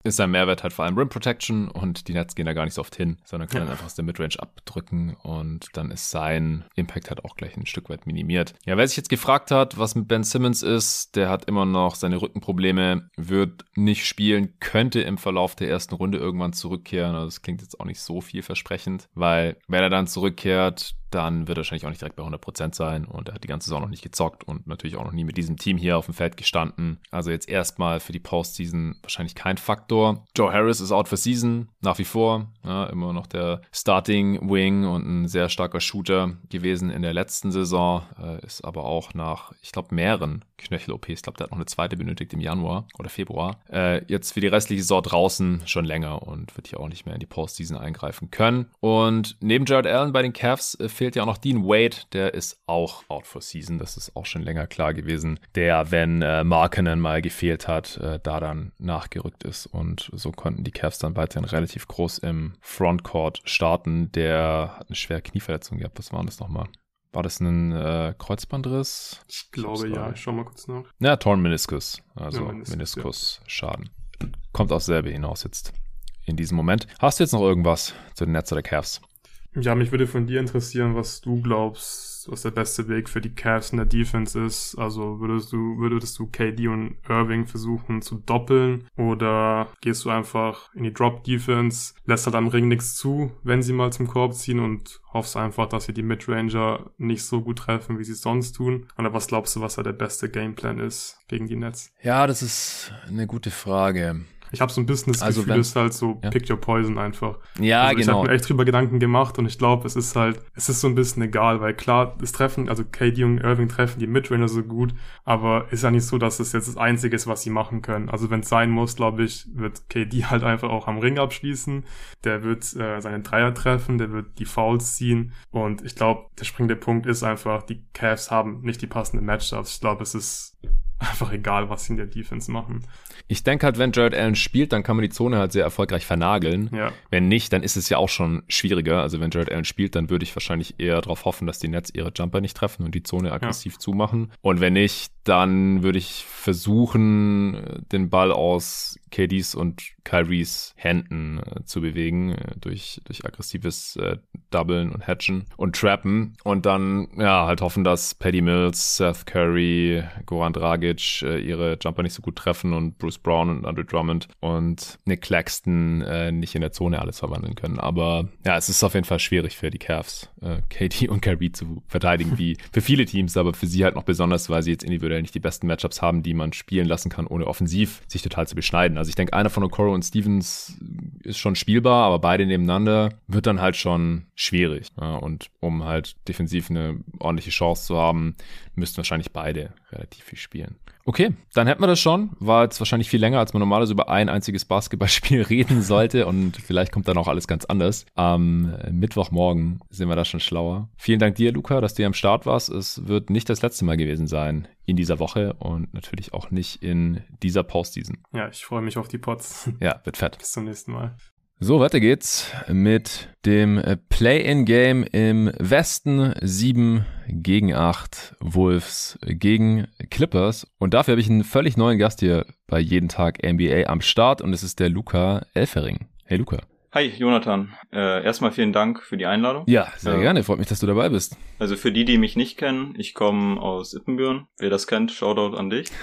ist sein Mehrwert halt vor allem Rim Protection und die Nets gehen da gar nicht so oft hin, sondern können Ja. dann einfach aus der Midrange abdrücken und dann ist sein Impact halt auch gleich ein Stück weit minimiert. Ja, wer sich jetzt gefragt hat, was mit Ben Simmons ist, der hat immer noch seine Rückenprobleme, wird nicht spielen, könnte im Verlauf der ersten Runde irgendwann zurückkehren. Also das klingt jetzt auch nicht so vielversprechend, weil wenn er dann zurückkehrt, dann wird er wahrscheinlich auch nicht direkt bei hundert Prozent sein und er hat die ganze Saison noch nicht gezockt und natürlich auch noch nie mit diesem Team hier auf dem Feld gestanden. Also jetzt erstmal für die Postseason wahrscheinlich kein Faktor. Joe Harris ist out for season, nach wie vor. Ja, immer noch der Starting Wing und ein sehr starker Shooter gewesen in der letzten Saison, äh, ist aber auch nach, ich glaube, mehreren Knöchel-O Ps, ich glaube, der hat noch eine zweite benötigt im Januar oder Februar. Äh, jetzt für die restliche Saison draußen schon länger und wird hier auch nicht mehr in die Postseason eingreifen können. Und neben Jared Allen bei den Cavs äh, fehlt ja auch noch Dean Wade, der ist auch out for season, das ist auch schon länger klar gewesen, der, wenn äh, Markkanen mal gefehlt hat, äh, da dann nachgerückt ist und so konnten die Cavs dann weiterhin relativ groß im Frontcourt starten. Der hat eine schwere Knieverletzung gehabt, was war das nochmal? War das ein äh, Kreuzbandriss? Ich glaube, ich ja. war- Ich schau mal kurz nach. Ja, Torn Meniskus, also Ja, Meniskus, Meniskusschaden. Kommt aufs selbe hinaus jetzt in diesem Moment. Hast du jetzt noch irgendwas zu den Nets oder Cavs? Ja, mich würde von dir interessieren, was du glaubst, was der beste Weg für die Cavs in der Defense ist. Also würdest du, würdest du K D und Irving versuchen zu doppeln oder gehst du einfach in die Drop-Defense, lässt halt am Ring nichts zu, wenn sie mal zum Korb ziehen und hoffst einfach, dass sie die Midranger nicht so gut treffen, wie sie es sonst tun? Oder was glaubst du, was da der beste Gameplan ist gegen die Nets? Ja, das ist eine gute Frage. Ich habe so ein bisschen das Also Gefühl, wenn- es ist halt so ja. Pick Your Poison einfach. Ja, also ich genau. habe mir echt drüber Gedanken gemacht und ich glaube, es ist halt, es ist so ein bisschen egal, weil klar, das Treffen, also K D und Irving treffen die Midranger so gut, aber ist ja nicht so, dass es jetzt das Einzige ist, was sie machen können. Also wenn es sein muss, glaube ich, wird K D halt einfach auch am Ring abschließen, der wird äh, seine Dreier treffen, der wird die Fouls ziehen und ich glaube, der springende Punkt ist einfach, die Cavs haben nicht die passenden Matchups. Ich glaube, es ist einfach egal, was sie in der Defense machen. Ich denke halt, wenn Jared Allen spielt, dann kann man die Zone halt sehr erfolgreich vernageln. Ja. Wenn nicht, dann ist es ja auch schon schwieriger. Also wenn Jared Allen spielt, dann würde ich wahrscheinlich eher darauf hoffen, dass die Nets ihre Jumper nicht treffen und die Zone aggressiv ja. zumachen. Und wenn nicht, dann würde ich versuchen, den Ball aus K Ds und Kyries Händen äh, zu bewegen, äh, durch, durch aggressives äh, Doublen und Hatchen und Trappen und dann ja halt hoffen, dass Patty Mills, Seth Curry, Goran Dragic äh, ihre Jumper nicht so gut treffen und Bruce Brown und Andre Drummond und Nick Claxton äh, nicht in der Zone alles verwandeln können. Aber ja, es ist auf jeden Fall schwierig für die Cavs, äh, K D und Kyrie zu verteidigen, wie für viele Teams, aber für sie halt noch besonders, weil sie jetzt individuell nicht die besten Matchups haben, die man spielen lassen kann, ohne offensiv sich total zu beschneiden. Also ich denke, einer von Okoro und Stevens ist schon spielbar, aber beide nebeneinander wird dann halt schon schwierig. Ja, und um halt defensiv eine ordentliche Chance zu haben, müssten wahrscheinlich beide relativ viel spielen. Okay, dann hätten wir das schon. War jetzt wahrscheinlich viel länger, als man normalerweise über ein einziges Basketballspiel reden sollte und vielleicht kommt dann auch alles ganz anders. Am Mittwochmorgen sind wir da schon schlauer. Vielen Dank dir, Luca, dass du hier am Start warst. Es wird nicht das letzte Mal gewesen sein in dieser Woche und natürlich auch nicht in dieser Postseason. Ja, ich freue mich auf die Pods. Ja, wird fett. Bis zum nächsten Mal. So, weiter geht's mit dem Play-in-Game im Westen. sieben gegen acht Wolves gegen Clippers. Und dafür habe ich einen völlig neuen Gast hier bei Jeden Tag N B A am Start und es ist der Luca Elfering. Hey Luca. Hi Jonathan, äh, erstmal vielen Dank für die Einladung. Ja, sehr äh, gerne, freut mich, dass du dabei bist. Also für die, die mich nicht kennen, ich komme aus Ippenbüren. Wer das kennt, Shoutout an dich.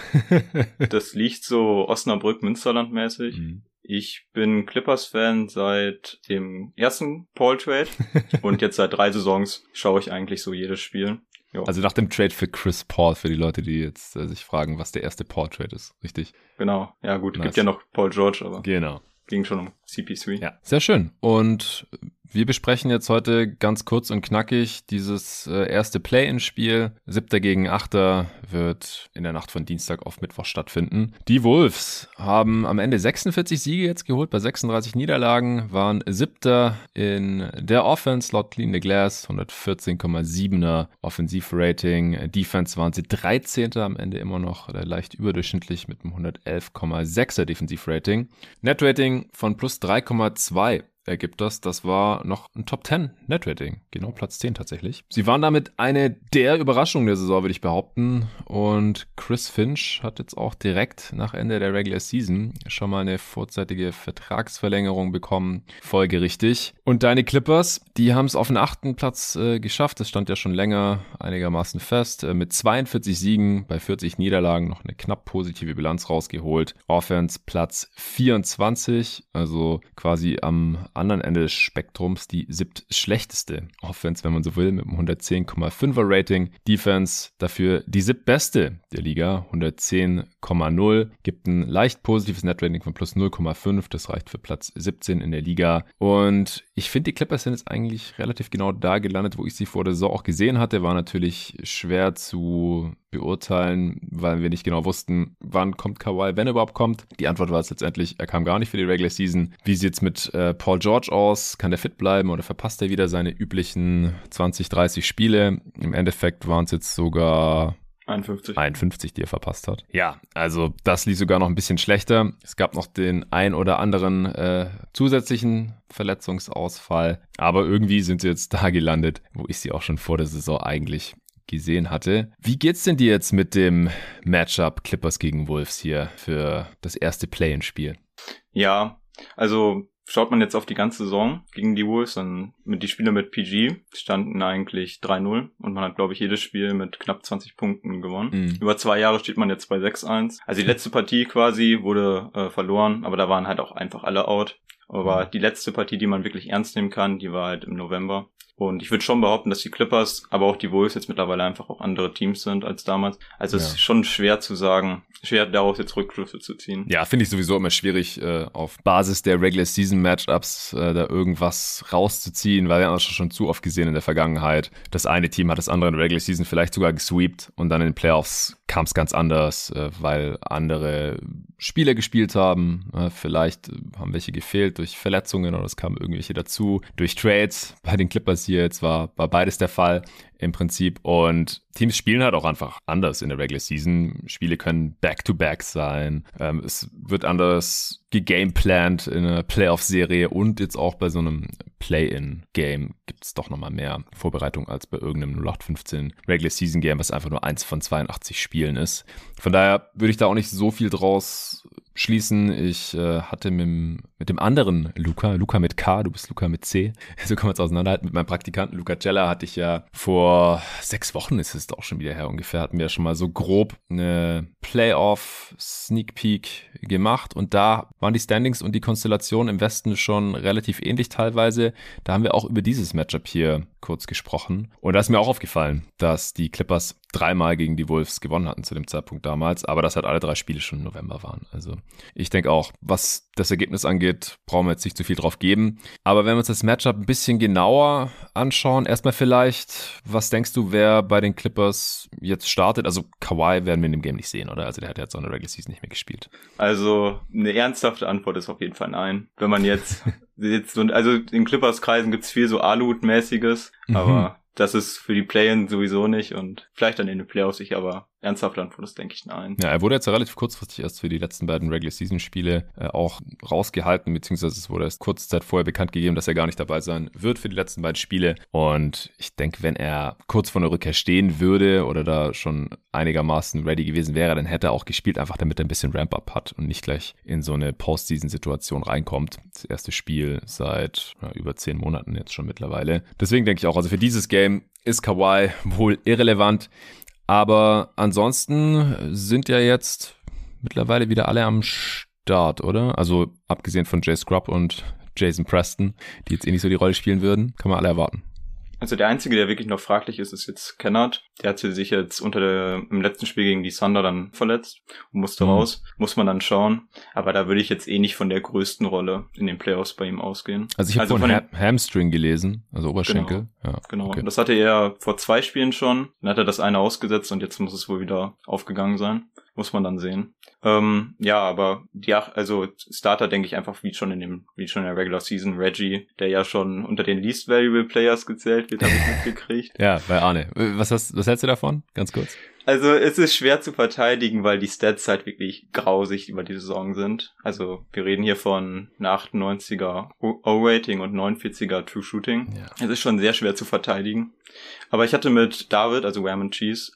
Das liegt so Osnabrück-Münsterland mäßig. Mhm. Ich bin Clippers-Fan seit dem ersten Paul-Trade und jetzt seit drei Saisons schaue ich eigentlich so jedes Spiel. Jo. Also nach dem Trade für Chris Paul, für die Leute, die jetzt äh, sich fragen, was der erste Paul-Trade ist, richtig? Genau, ja gut, nice. Gibt ja noch Paul George, aber genau. Ging schon um C P drei. Ja, sehr schön. Und wir besprechen jetzt heute ganz kurz und knackig dieses äh, erste Play-in-Spiel. Siebter gegen Achter wird in der Nacht von Dienstag auf Mittwoch stattfinden. Die Wolves haben am Ende sechsundvierzig Siege jetzt geholt, bei sechsunddreißig Niederlagen, waren Siebter in der Offense, laut Clean the Glass, hundertvierzehn Komma siebener Offensivrating. Defense waren sie dreizehnter am Ende immer noch, äh, leicht überdurchschnittlich mit einem hundertelf Komma sechser Defensivrating. Netrating von plus drei Komma zwei. ergibt das. Das war noch ein Top zehn Netrating. Genau, Platz zehn tatsächlich. Sie waren damit eine der Überraschungen der Saison, würde ich behaupten. Und Chris Finch hat jetzt auch direkt nach Ende der Regular Season schon mal eine vorzeitige Vertragsverlängerung bekommen. Folgerichtig. Und deine Clippers, die haben es auf den achten Platz äh, geschafft. Das stand ja schon länger einigermaßen fest. Äh, mit zweiundvierzig Siegen bei vierzig Niederlagen noch eine knapp positive Bilanz rausgeholt. Offense Platz vierundzwanzig, also quasi am anderen Ende des Spektrums die siebtschlechteste Offense, wenn man so will, mit einem hundertzehn Komma fünfer Rating. Defense dafür die siebtbeste der Liga, hundertzehn Komma null, gibt ein leicht positives Netrating von plus null Komma fünf, das reicht für Platz siebzehn in der Liga. Und ich finde, die Clippers sind jetzt eigentlich relativ genau da gelandet, wo ich sie vor der Saison auch gesehen hatte. War natürlich schwer zu beurteilen, weil wir nicht genau wussten, wann kommt Kawhi, wenn er überhaupt kommt. Die Antwort war jetzt letztendlich, er kam gar nicht für die Regular Season. Wie sieht es mit äh, Paul George aus? Kann der fit bleiben oder verpasst er wieder seine üblichen zwanzig, dreißig Spiele? Im Endeffekt waren es jetzt sogar einundfünfzig. einundfünfzig, die er verpasst hat. Ja, also das lief sogar noch ein bisschen schlechter. Es gab noch den ein oder anderen äh, zusätzlichen Verletzungsausfall, aber irgendwie sind sie jetzt da gelandet, wo ich sie auch schon vor der Saison eigentlich gesehen hatte. Wie geht's denn dir jetzt mit dem Matchup Clippers gegen Wolves hier für das erste Play-in-Spiel? Ja, also schaut man jetzt auf die ganze Saison gegen die Wolves, dann mit die Spiele mit P G standen eigentlich drei null und man hat, glaube ich, jedes Spiel mit knapp zwanzig Punkten gewonnen. Mhm. Über zwei Jahre steht man jetzt bei sechs eins. Also die letzte Partie quasi wurde äh, verloren, aber da waren halt auch einfach alle out. Aber die letzte Partie, die man wirklich ernst nehmen kann, die war halt im November. Und ich würde schon behaupten, dass die Clippers, aber auch die Wolves jetzt mittlerweile einfach auch andere Teams sind als damals. Also ja. Es ist schon schwer zu sagen, schwer daraus jetzt Rückschlüsse zu ziehen. Ja, finde ich sowieso immer schwierig, äh, auf Basis der Regular-Season-Matchups äh, da irgendwas rauszuziehen, weil wir haben das schon zu oft gesehen in der Vergangenheit. Das eine Team hat das andere in der Regular-Season vielleicht sogar gesweept und dann in den Playoffs kam es ganz anders, äh, weil andere Spieler gespielt haben. Äh, vielleicht haben welche gefehlt durch Verletzungen oder es kamen irgendwelche dazu. Durch Trades bei den Clippers hier jetzt war, war beides der Fall im Prinzip. Und Teams spielen halt auch einfach anders in der Regular Season. Spiele können Back-to-Back sein. Ähm, es wird anders gegameplant in einer Playoff-Serie und jetzt auch bei so einem Play-in-Game gibt es doch nochmal mehr Vorbereitung als bei irgendeinem null acht fünfzehn Regular Season Game, was einfach nur eins von zweiundachtzig Spielen ist. Von daher würde ich da auch nicht so viel draus schließen. Ich äh, hatte mit, mit dem anderen Luca, Luca mit K, du bist Luca mit C, so kann man es auseinanderhalten. Mit meinem Praktikanten Luca Cella hatte ich ja vor sechs Wochen, ist es auch schon wieder her ungefähr, hatten wir ja schon mal so grob eine Playoff-Sneak Peek gemacht und da waren die Standings und die Konstellationen im Westen schon relativ ähnlich teilweise. Da haben wir auch über dieses Matchup hier kurz gesprochen und da ist mir auch aufgefallen, dass die Clippers dreimal gegen die Wolves gewonnen hatten zu dem Zeitpunkt damals, aber dass halt alle drei Spiele schon im November waren. Also ich denke auch, was das Ergebnis angeht, brauchen wir jetzt nicht zu viel drauf geben. Aber wenn wir uns das Matchup ein bisschen genauer anschauen, erstmal vielleicht, was denkst du, wer bei den Clippers jetzt startet? Also Kawhi werden wir in dem Game nicht sehen, oder? Also der hat jetzt auch in der Regular Season nicht mehr gespielt. Also eine ernsthafte Antwort ist auf jeden Fall nein. Wenn man jetzt, jetzt so, also in Clippers-Kreisen gibt's viel so Alut-mäßiges, mhm. aber das ist für die Play-In sowieso nicht und vielleicht dann in den Playoffs ich, aber ernsthaft Antwort ist, denke ich, nein. Ja, er wurde jetzt relativ kurzfristig erst für die letzten beiden Regular-Season-Spiele äh, auch rausgehalten, beziehungsweise es wurde erst kurze Zeit vorher bekannt gegeben, dass er gar nicht dabei sein wird für die letzten beiden Spiele. Und ich denke, wenn er kurz vor der Rückkehr stehen würde oder da schon einigermaßen ready gewesen wäre, dann hätte er auch gespielt, einfach damit er ein bisschen Ramp-Up hat und nicht gleich in so eine Post-Season-Situation reinkommt. Das erste Spiel seit ja, über zehn Monaten jetzt schon mittlerweile. Deswegen denke ich auch, also für dieses Game ist Kawhi wohl irrelevant. Aber ansonsten sind ja jetzt mittlerweile wieder alle am Start, oder? Also abgesehen von Jay Scrubb und Jason Preston, die jetzt eh nicht so die Rolle spielen würden, kann man alle erwarten. Also der Einzige, der wirklich noch fraglich ist, ist jetzt Kennard. Der hat sich jetzt unter der, im letzten Spiel gegen die Thunder dann verletzt und musste mhm. raus. Muss man dann schauen. Aber da würde ich jetzt eh nicht von der größten Rolle in den Playoffs bei ihm ausgehen. Also ich habe also von, von ha- Hamstring gelesen, also Oberschenkel. Genau, ja, genau. Okay. Das hatte er vor zwei Spielen schon. Dann hat er das eine ausgesetzt und jetzt muss es wohl wieder aufgegangen sein. muss man dann sehen. Ähm, ja, aber die, also Starter denke ich einfach wie schon in dem, wie schon in der Regular Season, Reggie, der ja schon unter den Least Valuable Players gezählt wird, habe ich mitgekriegt. Ja, bei Arne. Was hast, was hältst du davon? Ganz kurz. Also es ist schwer zu verteidigen, weil die Stats halt wirklich grausig über die Saison sind. Also wir reden hier von einer achtundneunziger O-Rating und neunundvierziger True Shooting. Ja. Es ist schon sehr schwer zu verteidigen. Aber ich hatte mit David, also Wham and Cheese,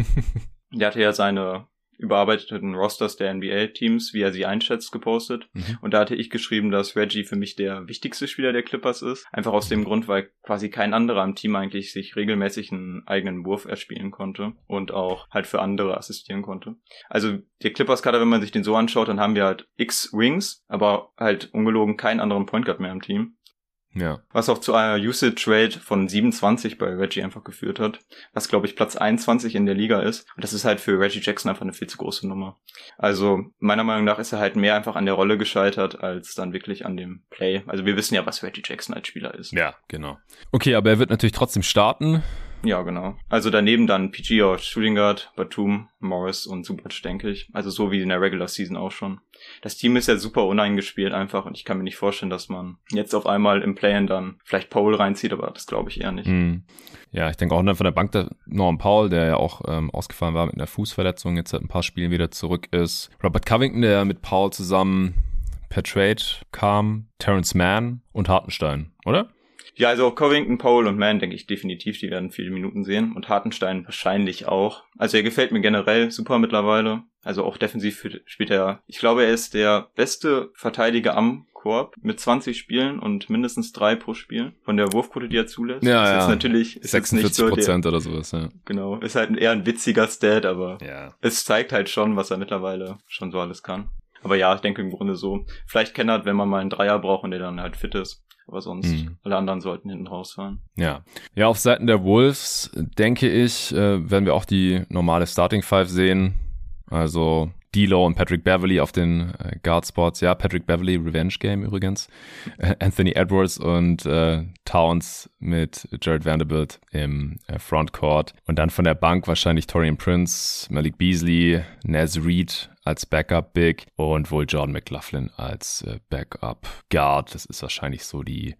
der hatte ja seine überarbeiteten Rosters der N B A-Teams, wie er sie einschätzt, gepostet. Mhm. Und da hatte ich geschrieben, dass Reggie für mich der wichtigste Spieler der Clippers ist. Einfach aus dem Grund, weil quasi kein anderer im Team eigentlich sich regelmäßig einen eigenen Wurf erspielen konnte und auch halt für andere assistieren konnte. Also der Clippers-Kader, wenn man sich den so anschaut, dann haben wir halt X Wings, aber halt ungelogen keinen anderen Point Guard mehr im Team. Ja. Was auch zu einer Usage-Rate von siebenundzwanzig bei Reggie einfach geführt hat. Was, glaube ich, Platz einundzwanzig in der Liga ist. Und das ist halt für Reggie Jackson einfach eine viel zu große Nummer. Also, meiner Meinung nach ist er halt mehr einfach an der Rolle gescheitert, als dann wirklich an dem Play. Also, wir wissen ja, was Reggie Jackson als Spieler ist. Ja, genau. Okay, aber er wird natürlich trotzdem starten. Ja, genau. Also daneben dann P G auf Shooting Guard, Batum, Morris und Zubac, denke ich. Also so wie in der Regular Season auch schon. Das Team ist ja super uneingespielt einfach und ich kann mir nicht vorstellen, dass man jetzt auf einmal im Play-In dann vielleicht Powell reinzieht, aber das glaube ich eher nicht. Hm. Ja, ich denke auch dann von der Bank der Norman Powell, der ja auch ähm, ausgefallen war mit einer Fußverletzung, jetzt seit ein paar Spielen wieder zurück ist. Robert Covington, der mit Powell zusammen per Trade kam, Terrence Mann und Hartenstein, oder? Ja, also Covington, Powell und Mann, denke ich definitiv, die werden viele Minuten sehen und Hartenstein wahrscheinlich auch. Also er gefällt mir generell super mittlerweile, also auch defensiv spielt er, ich glaube, er ist der beste Verteidiger am Korb mit zwanzig Spielen und mindestens drei pro Spiel von der Wurfquote, die er zulässt. Ja, ist ja. Jetzt natürlich ist sechsundvierzig Prozent so oder sowas, ja. Genau, ist halt eher ein witziger Stat, aber ja. Es zeigt halt schon, was er mittlerweile schon so alles kann. Aber ja, ich denke im Grunde so, vielleicht Kennard, wenn man mal einen Dreier braucht und der dann halt fit ist. Aber sonst, mhm. alle anderen sollten hinten rausfallen. Ja, ja, auf Seiten der Wolves, denke ich, äh, werden wir auch die normale Starting Five sehen. Also D'Lo und Patrick Beverley auf den äh, Guard-Spots. Ja, Patrick Beverley, Revenge Game übrigens. Äh, Anthony Edwards und äh, Towns mit Jared Vanderbilt im äh, Frontcourt. Und dann von der Bank wahrscheinlich Taurean Prince, Malik Beasley, Naz Reid als Backup-Big und wohl Jordan McLaughlin als äh, Backup-Guard. Das ist wahrscheinlich so die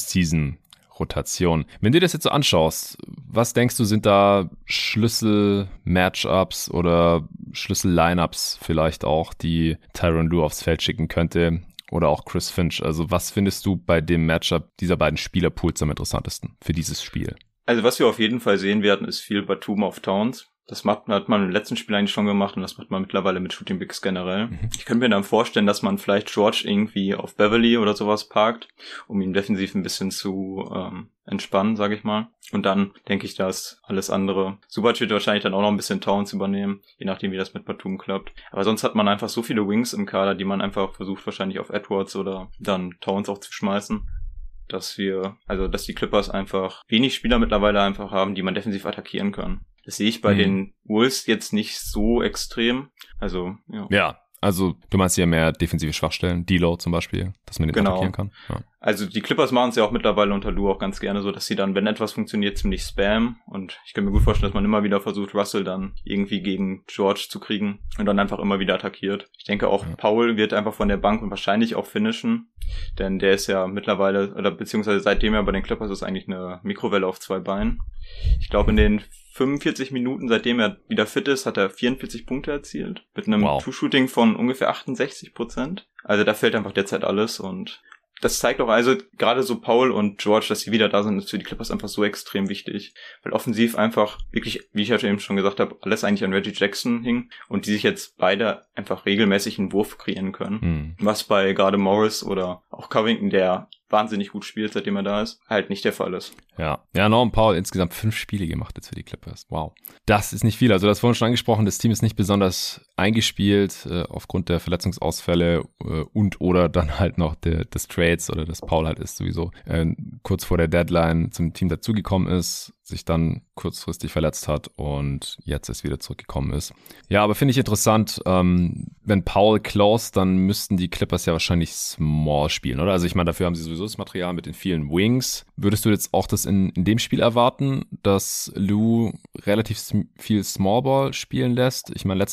Postseason-Rotation. Wenn du dir das jetzt so anschaust, was denkst du, sind da Schlüssel-Matchups oder Schlüssel-Lineups vielleicht auch, die Tyronn Lue aufs Feld schicken könnte? Oder auch Chris Finch. Also was findest du bei dem Matchup dieser beiden Spielerpools am interessantesten für dieses Spiel? Also was wir auf jeden Fall sehen werden, ist viel Batum auf Towns. Das macht, hat man im letzten Spiel eigentlich schon gemacht und das macht man mittlerweile mit Shooting Bigs generell. Mhm. Ich könnte mir dann vorstellen, dass man vielleicht George irgendwie auf Beverly oder sowas parkt, um ihn defensiv ein bisschen zu ähm, entspannen, sage ich mal. Und dann denke ich, dass alles andere, Zubac wird wahrscheinlich dann auch noch ein bisschen Towns übernehmen, je nachdem wie das mit Batum klappt. Aber sonst hat man einfach so viele Wings im Kader, die man einfach versucht wahrscheinlich auf Edwards oder dann Towns auch zu schmeißen, dass wir, also dass die Clippers einfach wenig Spieler mittlerweile einfach haben, die man defensiv attackieren kann. Das sehe ich bei mhm. den Wolves jetzt nicht so extrem. Also, ja. Ja, also du meinst ja mehr defensive Schwachstellen, D'Lo zum Beispiel, dass man den genau. attackieren kann. Ja. Also die Clippers machen es ja auch mittlerweile unter Lue auch ganz gerne so, dass sie dann, wenn etwas funktioniert, ziemlich spammen. Und ich kann mir gut vorstellen, dass man immer wieder versucht, Russell dann irgendwie gegen George zu kriegen und dann einfach immer wieder attackiert. Ich denke auch, ja. Powell wird einfach von der Bank und wahrscheinlich auch finishen, denn der ist ja mittlerweile, oder beziehungsweise seitdem er bei den Clippers ist, eigentlich eine Mikrowelle auf zwei Beinen. Ich glaube, in den fünfundvierzig Minuten, seitdem er wieder fit ist, hat er vierundvierzig Punkte erzielt. Mit einem wow. Two-Shooting von ungefähr achtundsechzig Prozent. Also da fällt einfach derzeit alles und das zeigt auch also gerade so Powell und George, dass sie wieder da sind, ist für die Clippers einfach so extrem wichtig. Weil offensiv einfach wirklich, wie ich ja eben schon gesagt habe, alles eigentlich an Reggie Jackson hing und die sich jetzt beide einfach regelmäßig einen Wurf kreieren können. Mhm. Was bei gerade Morris oder auch Covington, der wahnsinnig gut spielt, seitdem er da ist, halt nicht der Fall ist. Ja, ja, Norman Powell insgesamt fünf Spiele gemacht jetzt für die Clippers. Wow. Das ist nicht viel. Also das vorhin schon angesprochen, das Team ist nicht besonders eingespielt äh, aufgrund der Verletzungsausfälle äh, und oder dann halt noch der, des Trades oder des Powell halt ist sowieso äh, kurz vor der Deadline zum Team dazugekommen ist, sich dann kurzfristig verletzt hat und jetzt erst wieder zurückgekommen ist. Ja, aber finde ich interessant, ähm, wenn Powell closed, dann müssten die Clippers ja wahrscheinlich Small spielen, oder? Also ich meine, dafür haben sie sowieso das Material mit den vielen Wings. Würdest du jetzt auch das in, in dem Spiel erwarten, dass Lue relativ sm- viel Smallball spielen lässt? Ich meine, letztes Jahr in den Playoffs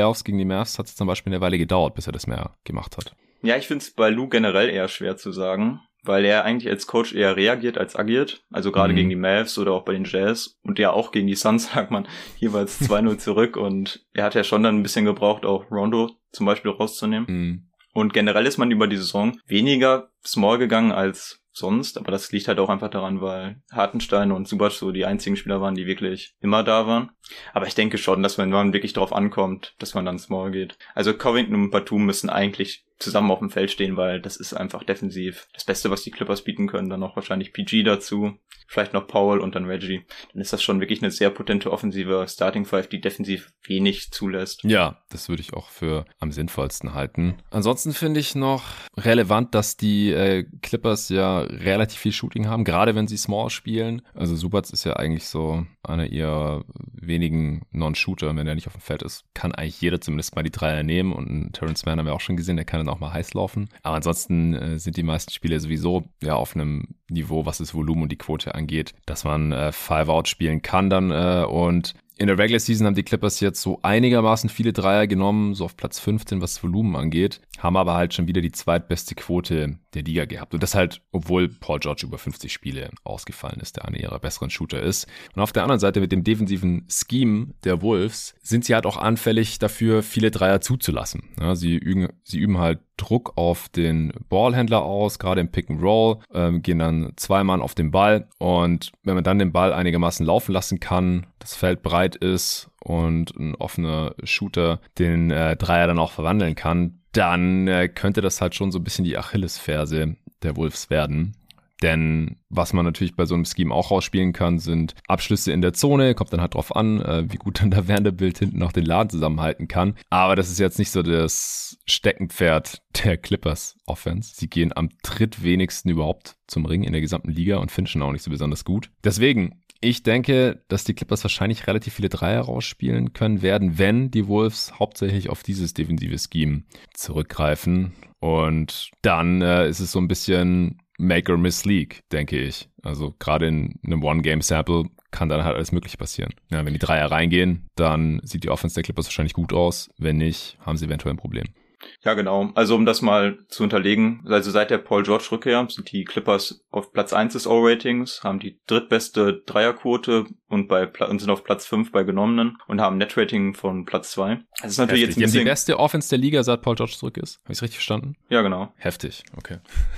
Playoffs gegen die Mavs hat es zum Beispiel eine Weile gedauert, bis er das mehr gemacht hat. Ja, ich finde es bei Lou generell eher schwer zu sagen, weil er eigentlich als Coach eher reagiert als agiert. Also gerade mhm. gegen die Mavs oder auch bei den Jazz. Und ja auch gegen die Suns lag man jeweils zwei null zurück. Und er hat ja schon dann ein bisschen gebraucht, auch Rondo zum Beispiel rauszunehmen. Mhm. Und generell ist man über die Saison weniger small gegangen als sonst, aber das liegt halt auch einfach daran, weil Hartenstein und Zubac so die einzigen Spieler waren, die wirklich immer da waren. Aber ich denke schon, dass wenn man wirklich drauf ankommt, dass man dann small geht. Also Covington und Batum müssen eigentlich zusammen auf dem Feld stehen, weil das ist einfach defensiv das Beste, was die Clippers bieten können. Dann auch wahrscheinlich P G dazu, vielleicht noch Powell und dann Reggie. Dann ist das schon wirklich eine sehr potente offensive Starting Five, die defensiv wenig zulässt. Ja, das würde ich auch für am sinnvollsten halten. Ansonsten finde ich noch relevant, dass die äh, Clippers ja relativ viel Shooting haben, gerade wenn sie Small spielen. Also Zubac ist ja eigentlich so einer ihrer wenigen Non-Shooter, wenn er nicht auf dem Feld ist, kann eigentlich jeder zumindest mal die Dreier nehmen und einen Terrence Mann haben wir auch schon gesehen, der kann dann auch mal heiß laufen. Aber ansonsten äh, sind die meisten Spiele sowieso ja auf einem Niveau, was das Volumen und die Quote angeht, dass man äh, Five-Out spielen kann dann äh, und in der Regular Season haben die Clippers jetzt so einigermaßen viele Dreier genommen, so auf Platz fünfzehn, was das Volumen angeht, haben aber halt schon wieder die zweitbeste Quote der Liga gehabt. Und das halt, obwohl Paul George über fünfzig Spiele ausgefallen ist, der einer ihrer besseren Shooter ist. Und auf der anderen Seite mit dem defensiven Scheme der Wolves sind sie halt auch anfällig dafür, viele Dreier zuzulassen. Ja, sie üben, sie üben halt Druck auf den Ballhändler aus, gerade im Pick and Roll, ähm, gehen dann zwei Mann auf den Ball und wenn man dann den Ball einigermaßen laufen lassen kann, das Feld breit ist und ein offener Shooter den äh, Dreier dann auch verwandeln kann, dann äh, könnte das halt schon so ein bisschen die Achillesferse der Wolves werden. Denn was man natürlich bei so einem Scheme auch rausspielen kann, sind Abschlüsse in der Zone. Kommt dann halt drauf an, äh, wie gut dann der Vanderbilt hinten noch den Laden zusammenhalten kann. Aber das ist jetzt nicht so das Steckenpferd der Clippers Offense. Sie gehen am drittwenigsten überhaupt zum Ring in der gesamten Liga und finishen auch nicht so besonders gut. Deswegen, ich denke, dass die Clippers wahrscheinlich relativ viele Dreier rausspielen können werden, wenn die Wolves hauptsächlich auf dieses defensive Scheme zurückgreifen. Und dann äh, ist es so ein bisschen Make or Miss League, denke ich. Also gerade in einem One-Game-Sample kann dann halt alles Mögliche passieren. Ja, wenn die Dreier reingehen, dann sieht die Offense der Clippers wahrscheinlich gut aus. Wenn nicht, haben sie eventuell ein Problem. Ja, genau. Also um das mal zu unterlegen, also seit der Paul George Rückkehr sind die Clippers auf Platz eins des O-Ratings, haben die drittbeste Dreierquote und bei und sind auf Platz fünf bei genommenen und haben ein Netrating von Platz zwei. Das ist natürlich Heftig. jetzt ein bisschen... Die haben die beste Offense der Liga, seit Paul George zurück ist. Habe ich es richtig verstanden? Ja, genau. Heftig, okay.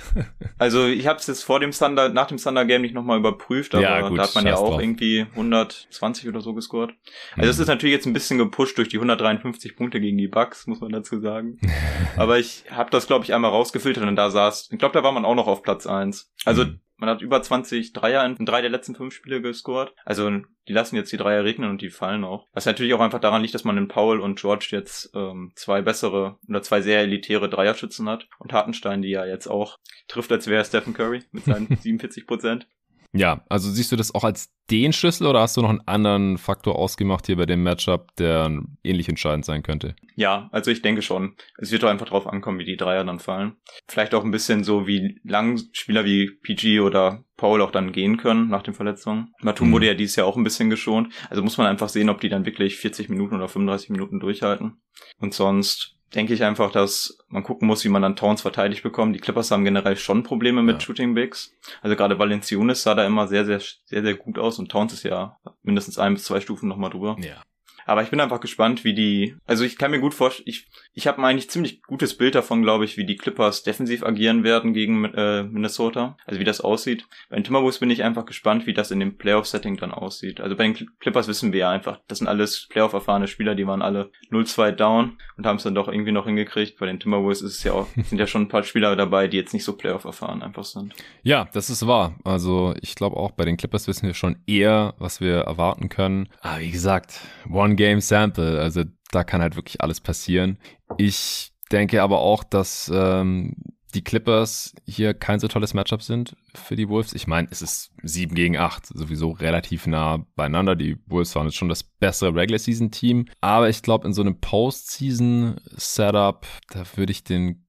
Also ich habe es jetzt vor dem Thunder, nach dem Thunder Game nicht nochmal überprüft, aber ja, gut, da hat man ja auch drauf. irgendwie hundertzwanzig oder so gescored. Also es mhm. ist natürlich jetzt ein bisschen gepusht durch die hundertdreiundfünfzig Punkte gegen die Bucks, muss man dazu sagen. Aber ich habe das, glaube ich, einmal rausgefiltert und da saß, ich glaube, da war man auch noch auf Platz eins. Also mhm. man hat über zwanzig Dreier in drei der letzten fünf Spiele gescored. Also die lassen jetzt die Dreier regnen und die fallen auch. Was natürlich auch einfach daran liegt, dass man in Powell und George jetzt ähm, zwei bessere oder zwei sehr elitäre Dreierschützen hat. Und Hartenstein, die ja jetzt auch trifft, als wäre Stephen Curry mit seinen siebenundvierzig Prozent. Ja, also siehst du das auch als den Schlüssel oder hast du noch einen anderen Faktor ausgemacht hier bei dem Matchup, der ähnlich entscheidend sein könnte? Ja, also ich denke schon. Es wird doch einfach drauf ankommen, wie die Dreier dann fallen. Vielleicht auch ein bisschen so, wie lang Spieler wie P G oder Paul auch dann gehen können nach den Verletzungen. Batum mhm. wurde ja dieses Jahr auch ein bisschen geschont. Also muss man einfach sehen, ob die dann wirklich vierzig Minuten oder fünfunddreißig Minuten durchhalten. Und sonst denke ich einfach, dass man gucken muss, wie man dann Towns verteidigt bekommt. Die Clippers haben generell schon Probleme mit ja. Shooting Bigs. Also gerade Valanciunas sah da immer sehr, sehr, sehr, sehr gut aus und Towns ist ja mindestens ein bis zwei Stufen nochmal drüber. Ja. Aber ich bin einfach gespannt, wie die, also ich kann mir gut vorstellen, ich, ich habe eigentlich ziemlich gutes Bild davon, glaube ich, wie die Clippers defensiv agieren werden gegen äh, Minnesota, also wie das aussieht. Bei den Timberwolves bin ich einfach gespannt, wie das in dem Playoff-Setting dann aussieht. Also bei den Clippers wissen wir ja einfach, das sind alles Playoff-erfahrene Spieler, die waren alle null zwei down und haben es dann doch irgendwie noch hingekriegt. Bei den Timberwolves ist es ja auch, sind ja schon ein paar Spieler dabei, die jetzt nicht so Playoff-erfahren einfach sind. Ja, das ist wahr. Also ich glaube auch, bei den Clippers wissen wir schon eher, was wir erwarten können. Aber wie gesagt, One Game Sample, also da kann halt wirklich alles passieren. Ich denke aber auch, dass ähm, die Clippers hier kein so tolles Matchup sind für die Wolves. Ich meine, es ist sieben gegen acht, sowieso relativ nah beieinander. Die Wolves waren jetzt schon das bessere Regular-Season-Team, aber ich glaube, in so einem Post-Season-Setup, da würde ich den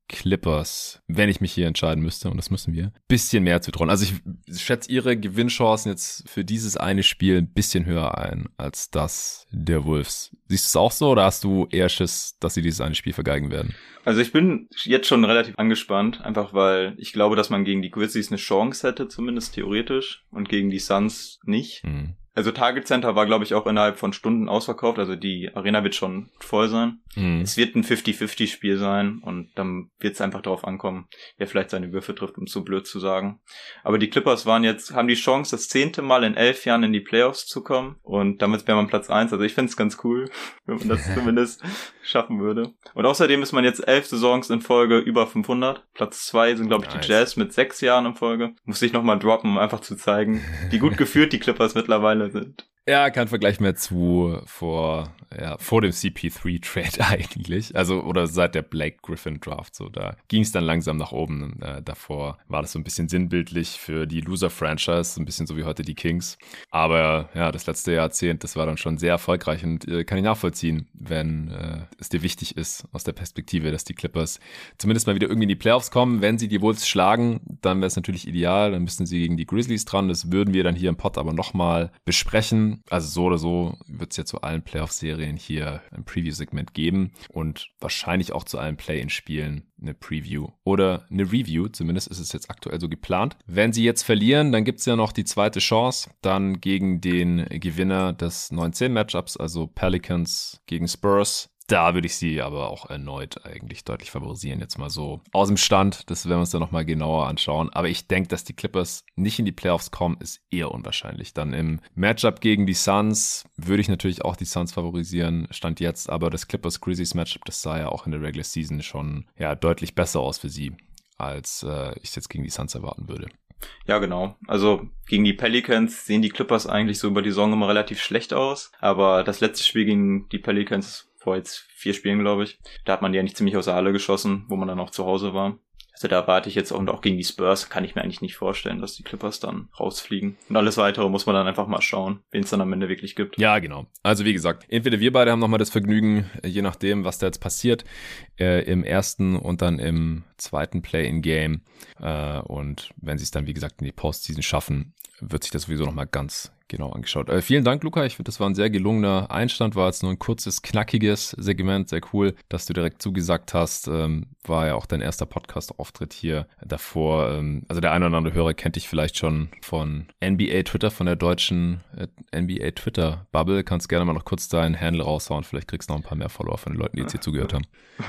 Clippers, wenn ich mich hier entscheiden müsste, und das müssen wir, bisschen mehr zu trauen. Also ich schätze ihre Gewinnchancen jetzt für dieses eine Spiel ein bisschen höher ein als das der Wolves. Siehst du es auch so, oder hast du eher Schiss, dass sie dieses eine Spiel vergeigen werden? Also ich bin jetzt schon relativ angespannt, einfach weil ich glaube, dass man gegen die Grizzlies eine Chance hätte, zumindest theoretisch, und gegen die Suns nicht. Mhm. Also Target Center war, glaube ich, auch innerhalb von Stunden ausverkauft. Also die Arena wird schon voll sein. Mhm. Es wird ein fünfzig fünfzig Spiel sein und dann wird es einfach darauf ankommen, wer vielleicht seine Würfe trifft, um es so blöd zu sagen. Aber die Clippers waren jetzt, haben die Chance, das zehnte Mal in elf Jahren in die Playoffs zu kommen und damit wäre man Platz eins. Also ich finde es ganz cool, wenn man das zumindest schaffen würde. Und außerdem ist man jetzt elf Saisons in Folge über fünfhundert. Platz zwei sind, glaube ich, nice. Die Jazz mit sechs Jahren in Folge. Muss ich nochmal droppen, um einfach zu zeigen, wie gut geführt die Clippers mittlerweile sind. Ja, kein Vergleich mehr zu vor, ja, vor dem C P drei Trade eigentlich. Also, oder seit der Blake Griffin Draft, so, da ging es dann langsam nach oben. Äh, davor war das so ein bisschen sinnbildlich für die Loser-Franchise, ein bisschen so wie heute die Kings. Aber, ja, das letzte Jahrzehnt, das war dann schon sehr erfolgreich und äh, kann ich nachvollziehen, wenn äh, es dir wichtig ist, aus der Perspektive, dass die Clippers zumindest mal wieder irgendwie in die Playoffs kommen. Wenn sie die Wolves schlagen, dann wäre es natürlich ideal. Dann müssten sie gegen die Grizzlies dran. Das würden wir dann hier im Pod aber nochmal besprechen. Also so oder so wird es ja zu allen Playoff-Serien hier ein Preview-Segment geben und wahrscheinlich auch zu allen Play-in-Spielen eine Preview oder eine Review. Zumindest ist es jetzt aktuell so geplant. Wenn sie jetzt verlieren, dann gibt es ja noch die zweite Chance, dann gegen den Gewinner des neun zehn Matchups, also Pelicans gegen Spurs. Da würde ich sie aber auch erneut eigentlich deutlich favorisieren, jetzt mal so aus dem Stand. Das werden wir uns dann nochmal genauer anschauen. Aber ich denke, dass die Clippers nicht in die Playoffs kommen, ist eher unwahrscheinlich. Dann im Matchup gegen die Suns würde ich natürlich auch die Suns favorisieren, Stand jetzt. Aber das Clippers-Grizzlies-Matchup, das sah ja auch in der Regular Season schon ja deutlich besser aus für sie, als äh, ich es jetzt gegen die Suns erwarten würde. Ja, genau. Also gegen die Pelicans sehen die Clippers eigentlich so über die Saison immer relativ schlecht aus. Aber das letzte Spiel gegen die Pelicans vor jetzt vier Spielen, glaube ich. Da hat man die eigentlich ziemlich aus der Halle geschossen, wo man dann auch zu Hause war. Also da erwarte ich jetzt auch, und auch gegen die Spurs kann ich mir eigentlich nicht vorstellen, dass die Clippers dann rausfliegen. Und alles Weitere muss man dann einfach mal schauen, wen es dann am Ende wirklich gibt. Ja, genau. Also wie gesagt, entweder wir beide haben nochmal das Vergnügen, je nachdem, was da jetzt passiert, äh, im ersten und dann im zweiten Play-in-Game. Äh, und wenn sie es dann, wie gesagt, in die Postseason schaffen, wird sich das sowieso nochmal ganz genau angeschaut. Äh, vielen Dank, Luca. Ich finde, das war ein sehr gelungener Einstand. War jetzt nur ein kurzes, knackiges Segment. Sehr cool, dass du direkt zugesagt hast. Ähm, war ja auch dein erster Podcast-Auftritt hier davor. Ähm, also der eine oder andere Hörer kennt dich vielleicht schon von N B A Twitter, von der deutschen äh, N B A Twitter-Bubble. Kannst gerne mal noch kurz deinen Handle raushauen. Vielleicht kriegst du noch ein paar mehr Follower von den Leuten, die jetzt hier zugehört haben.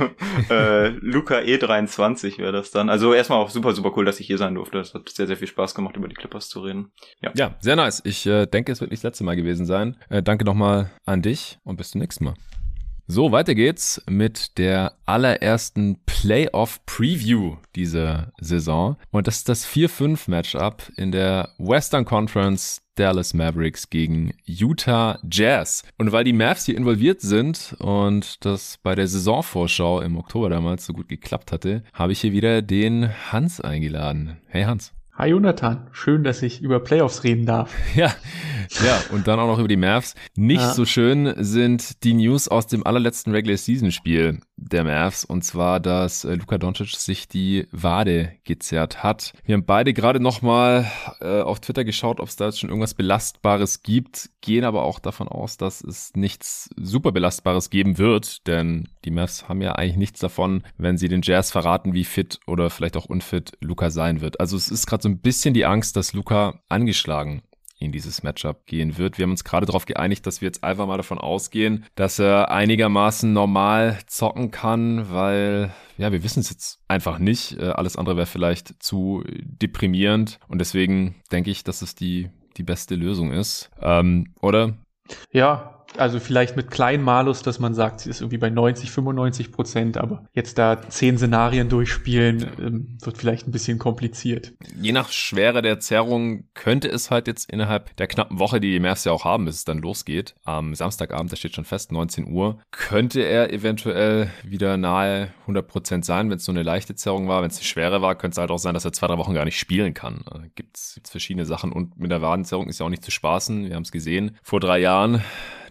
äh, Luca E dreiundzwanzig wäre das dann. Also erstmal auch super, super cool, dass ich hier sein durfte. Es hat sehr, sehr viel Spaß gemacht, über die Clippers zu reden. Ja, ja, sehr nice. Ich äh, denke, es wird nicht das letzte Mal gewesen sein. Äh, danke nochmal an dich und bis zum nächsten Mal. So, weiter geht's mit der allerersten Playoff-Preview dieser Saison. Und das ist das vier fünf Matchup in der Western Conference Dallas Mavericks gegen Utah Jazz. Und weil die Mavs hier involviert sind und das bei der Saisonvorschau im Oktober damals so gut geklappt hatte, habe ich hier wieder den Hans eingeladen. Hey Hans. Hi Jonathan, schön, dass ich über Playoffs reden darf. Ja, ja, und dann auch noch über die Mavs. Nicht ja. so schön sind die News aus dem allerletzten Regular-Season-Spiel der Mavs, und zwar, dass Luka Doncic sich die Wade gezerrt hat. Wir haben beide gerade nochmal äh, auf Twitter geschaut, ob es da jetzt schon irgendwas Belastbares gibt, gehen aber auch davon aus, dass es nichts super Belastbares geben wird, denn die Mavs haben ja eigentlich nichts davon, wenn sie den Jazz verraten, wie fit oder vielleicht auch unfit Luka sein wird. Also es ist gerade so ein bisschen die Angst, dass Luka angeschlagen in dieses Matchup gehen wird. Wir haben uns gerade darauf geeinigt, dass wir jetzt einfach mal davon ausgehen, dass er einigermaßen normal zocken kann, weil, ja, wir wissen es jetzt einfach nicht. Alles andere wäre vielleicht zu deprimierend und deswegen denke ich, dass es die, die beste Lösung ist. Ähm, oder? Ja, also vielleicht mit kleinen Malus, dass man sagt, sie ist irgendwie bei neunzig, fünfundneunzig Prozent, aber jetzt da zehn Szenarien durchspielen, ähm, wird vielleicht ein bisschen kompliziert. Je nach Schwere der Zerrung könnte es halt jetzt innerhalb der knappen Woche, die die Mavs ja auch haben, bis es dann losgeht, am Samstagabend, da steht schon fest, neunzehn Uhr, könnte er eventuell wieder nahe hundert Prozent sein, wenn es so eine leichte Zerrung war. Wenn es eine schwere war, könnte es halt auch sein, dass er zwei, drei Wochen gar nicht spielen kann. Da gibt es verschiedene Sachen und mit der Wadenzerrung ist ja auch nicht zu spaßen. Wir haben es gesehen vor drei Jahren.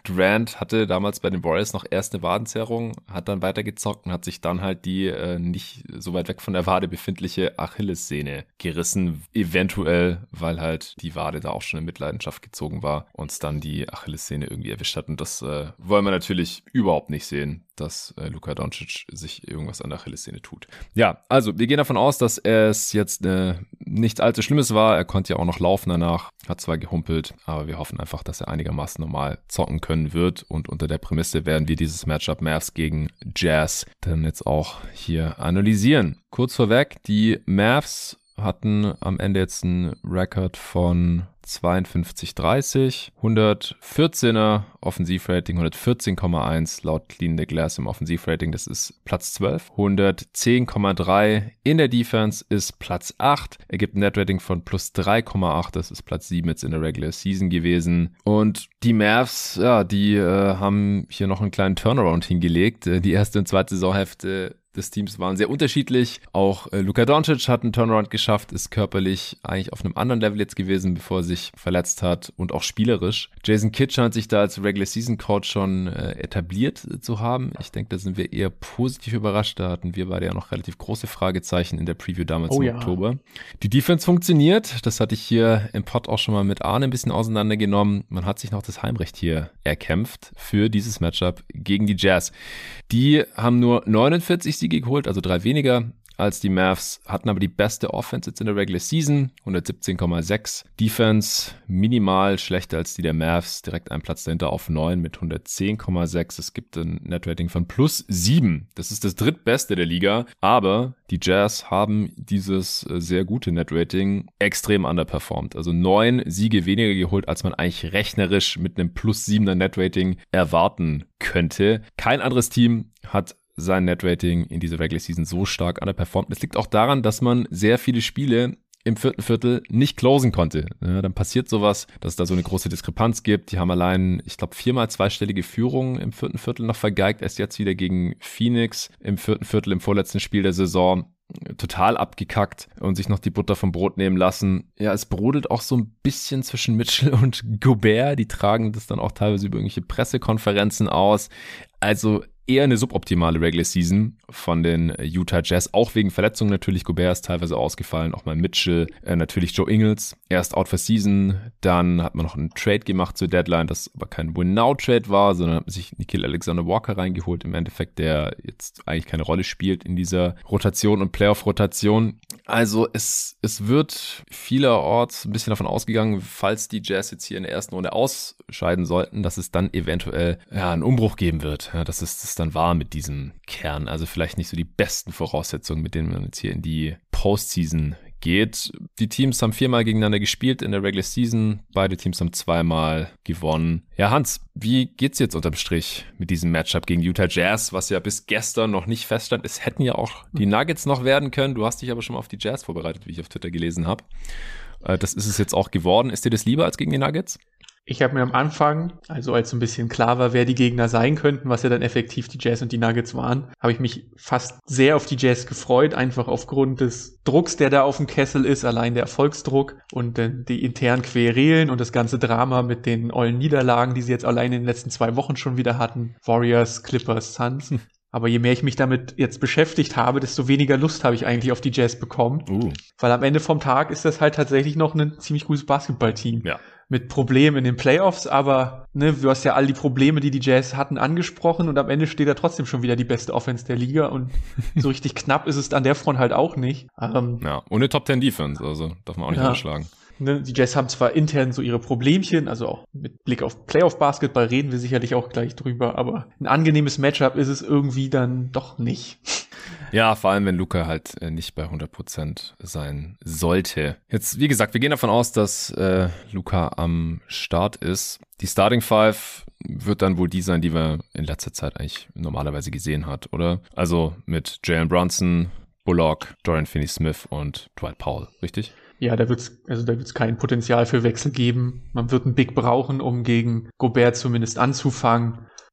Durant hatte damals bei den Warriors noch erst eine Wadenzerrung, hat dann weitergezockt und hat sich dann halt die äh, nicht so weit weg von der Wade befindliche Achillessehne gerissen, eventuell, weil halt die Wade da auch schon in Mitleidenschaft gezogen war und es dann die Achillessehne irgendwie erwischt hat. Und das äh, wollen wir natürlich überhaupt nicht sehen, dass äh, Luka Doncic sich irgendwas an der Achillessehne tut. Ja, also wir gehen davon aus, dass es jetzt äh, nichts allzu Schlimmes war. Er konnte ja auch noch laufen danach, hat zwar gehumpelt, aber wir hoffen einfach, dass er einigermaßen normal zocken können wird. Und unter der Prämisse werden wir dieses Matchup Mavs gegen Jazz dann jetzt auch hier analysieren. Kurz vorweg, die Mavs hatten am Ende jetzt einen Rekord von zweiundfünfzig dreißig, hundertvierzehner Offensivrating, hundertvierzehn Komma eins laut Clean the Glass im Offensivrating, das ist Platz zwölf, hundertzehn Komma drei in der Defense ist Platz acht, ergibt ein Netrating von plus drei Komma acht, das ist Platz sieben jetzt in der Regular Season gewesen und die Mavs, ja, die äh, haben hier noch einen kleinen Turnaround hingelegt, die erste und zweite Saisonhälfte des Teams waren sehr unterschiedlich. Auch äh, Luka Doncic hat einen Turnaround geschafft, ist körperlich eigentlich auf einem anderen Level jetzt gewesen, bevor er sich verletzt hat und auch spielerisch. Jason Kidd scheint sich da als Regular Season Coach schon äh, etabliert äh, zu haben. Ich denke, da sind wir eher positiv überrascht. Da hatten wir beide ja noch relativ große Fragezeichen in der Preview damals oh, im ja. Oktober. Die Defense funktioniert. Das hatte ich hier im Pod auch schon mal mit Arne ein bisschen auseinandergenommen. Man hat sich noch das Heimrecht hier erkämpft für dieses Matchup gegen die Jazz. Die haben nur neunundvierzig Siege geholt, also drei weniger als die Mavs, hatten aber die beste Offense jetzt in der Regular Season, hundertsiebzehn Komma sechs. Defense minimal schlechter als die der Mavs, direkt einen Platz dahinter auf neun mit hundertzehn Komma sechs. Es gibt ein Netrating von plus sieben. Das ist das drittbeste der Liga, aber die Jazz haben dieses sehr gute Netrating extrem underperformed. Also neun Siege weniger geholt, als man eigentlich rechnerisch mit einem plus siebener Netrating erwarten könnte. Kein anderes Team hat sein Netrating in dieser Regular Season so stark underperformt. Es liegt auch daran, dass man sehr viele Spiele im vierten Viertel nicht closen konnte. Ja, dann passiert sowas, dass es da so eine große Diskrepanz gibt. Die haben allein, ich glaube, viermal zweistellige Führung im vierten Viertel noch vergeigt. Erst jetzt wieder gegen Phoenix im vierten Viertel im vorletzten Spiel der Saison. Total abgekackt und sich noch die Butter vom Brot nehmen lassen. Ja, es brodelt auch so ein bisschen zwischen Mitchell und Gobert. Die tragen das dann auch teilweise über irgendwelche Pressekonferenzen aus. Also eher eine suboptimale Regular Season von den Utah Jazz, auch wegen Verletzungen natürlich. Gobert ist teilweise ausgefallen, auch mal Mitchell, äh, natürlich Joe Ingles, erst out for season, dann hat man noch einen Trade gemacht zur Deadline, das aber kein Win-Now-Trade war, sondern hat sich Nickeil Alexander-Walker reingeholt, im Endeffekt, der jetzt eigentlich keine Rolle spielt in dieser Rotation und Playoff-Rotation. Also es, es wird vielerorts ein bisschen davon ausgegangen, falls die Jazz jetzt hier in der ersten Runde ausscheiden sollten, dass es dann eventuell ja, einen Umbruch geben wird, ja, dass es das dann war mit diesem Kern. Also vielleicht nicht so die besten Voraussetzungen, mit denen man jetzt hier in die Postseason geht. Die Teams haben viermal gegeneinander gespielt in der Regular Season. Beide Teams haben zweimal gewonnen. Ja, Hans, wie geht's jetzt unterm Strich mit diesem Matchup gegen Utah Jazz, was ja bis gestern noch nicht feststand? Es hätten ja auch die Nuggets noch werden können. Du hast dich aber schon mal auf die Jazz vorbereitet, wie ich auf Twitter gelesen habe. Das ist es jetzt auch geworden. Ist dir das lieber als gegen die Nuggets? Ich habe mir am Anfang, also als so ein bisschen klar war, wer die Gegner sein könnten, was ja dann effektiv die Jazz und die Nuggets waren, habe ich mich fast sehr auf die Jazz gefreut, einfach aufgrund des Drucks, der da auf dem Kessel ist, allein der Erfolgsdruck und äh, die internen Querelen und das ganze Drama mit den ollen Niederlagen, die sie jetzt allein in den letzten zwei Wochen schon wieder hatten. Warriors, Clippers, Suns. Aber je mehr ich mich damit jetzt beschäftigt habe, desto weniger Lust habe ich eigentlich auf die Jazz bekommen. Uh. Weil am Ende vom Tag ist das halt tatsächlich noch ein ziemlich gutes Basketballteam. Ja. Mit Problemen in den Playoffs, aber ne, du hast ja all die Probleme, die die Jazz hatten, angesprochen und am Ende steht da trotzdem schon wieder die beste Offense der Liga und so richtig knapp ist es an der Front halt auch nicht. Ähm, ja, ohne Top Ten Defense, also darf man auch nicht ja. unterschlagen. Ne, die Jazz haben zwar intern so ihre Problemchen, also auch mit Blick auf Playoff-Basketball reden wir sicherlich auch gleich drüber, aber ein angenehmes Matchup ist es irgendwie dann doch nicht. Ja, vor allem, wenn Luka halt äh, nicht bei hundert Prozent sein sollte. Jetzt, wie gesagt, wir gehen davon aus, dass äh, Luka am Start ist. Die Starting Five wird dann wohl die sein, die wir in letzter Zeit eigentlich normalerweise gesehen hat, oder? Also mit Jalen Brunson, Bullock, Dorian Finney-Smith und Dwight Powell, richtig? Ja, da wird's, also da wird's kein Potenzial für Wechsel geben. Man wird einen Big brauchen, um gegen Gobert zumindest anzufangen.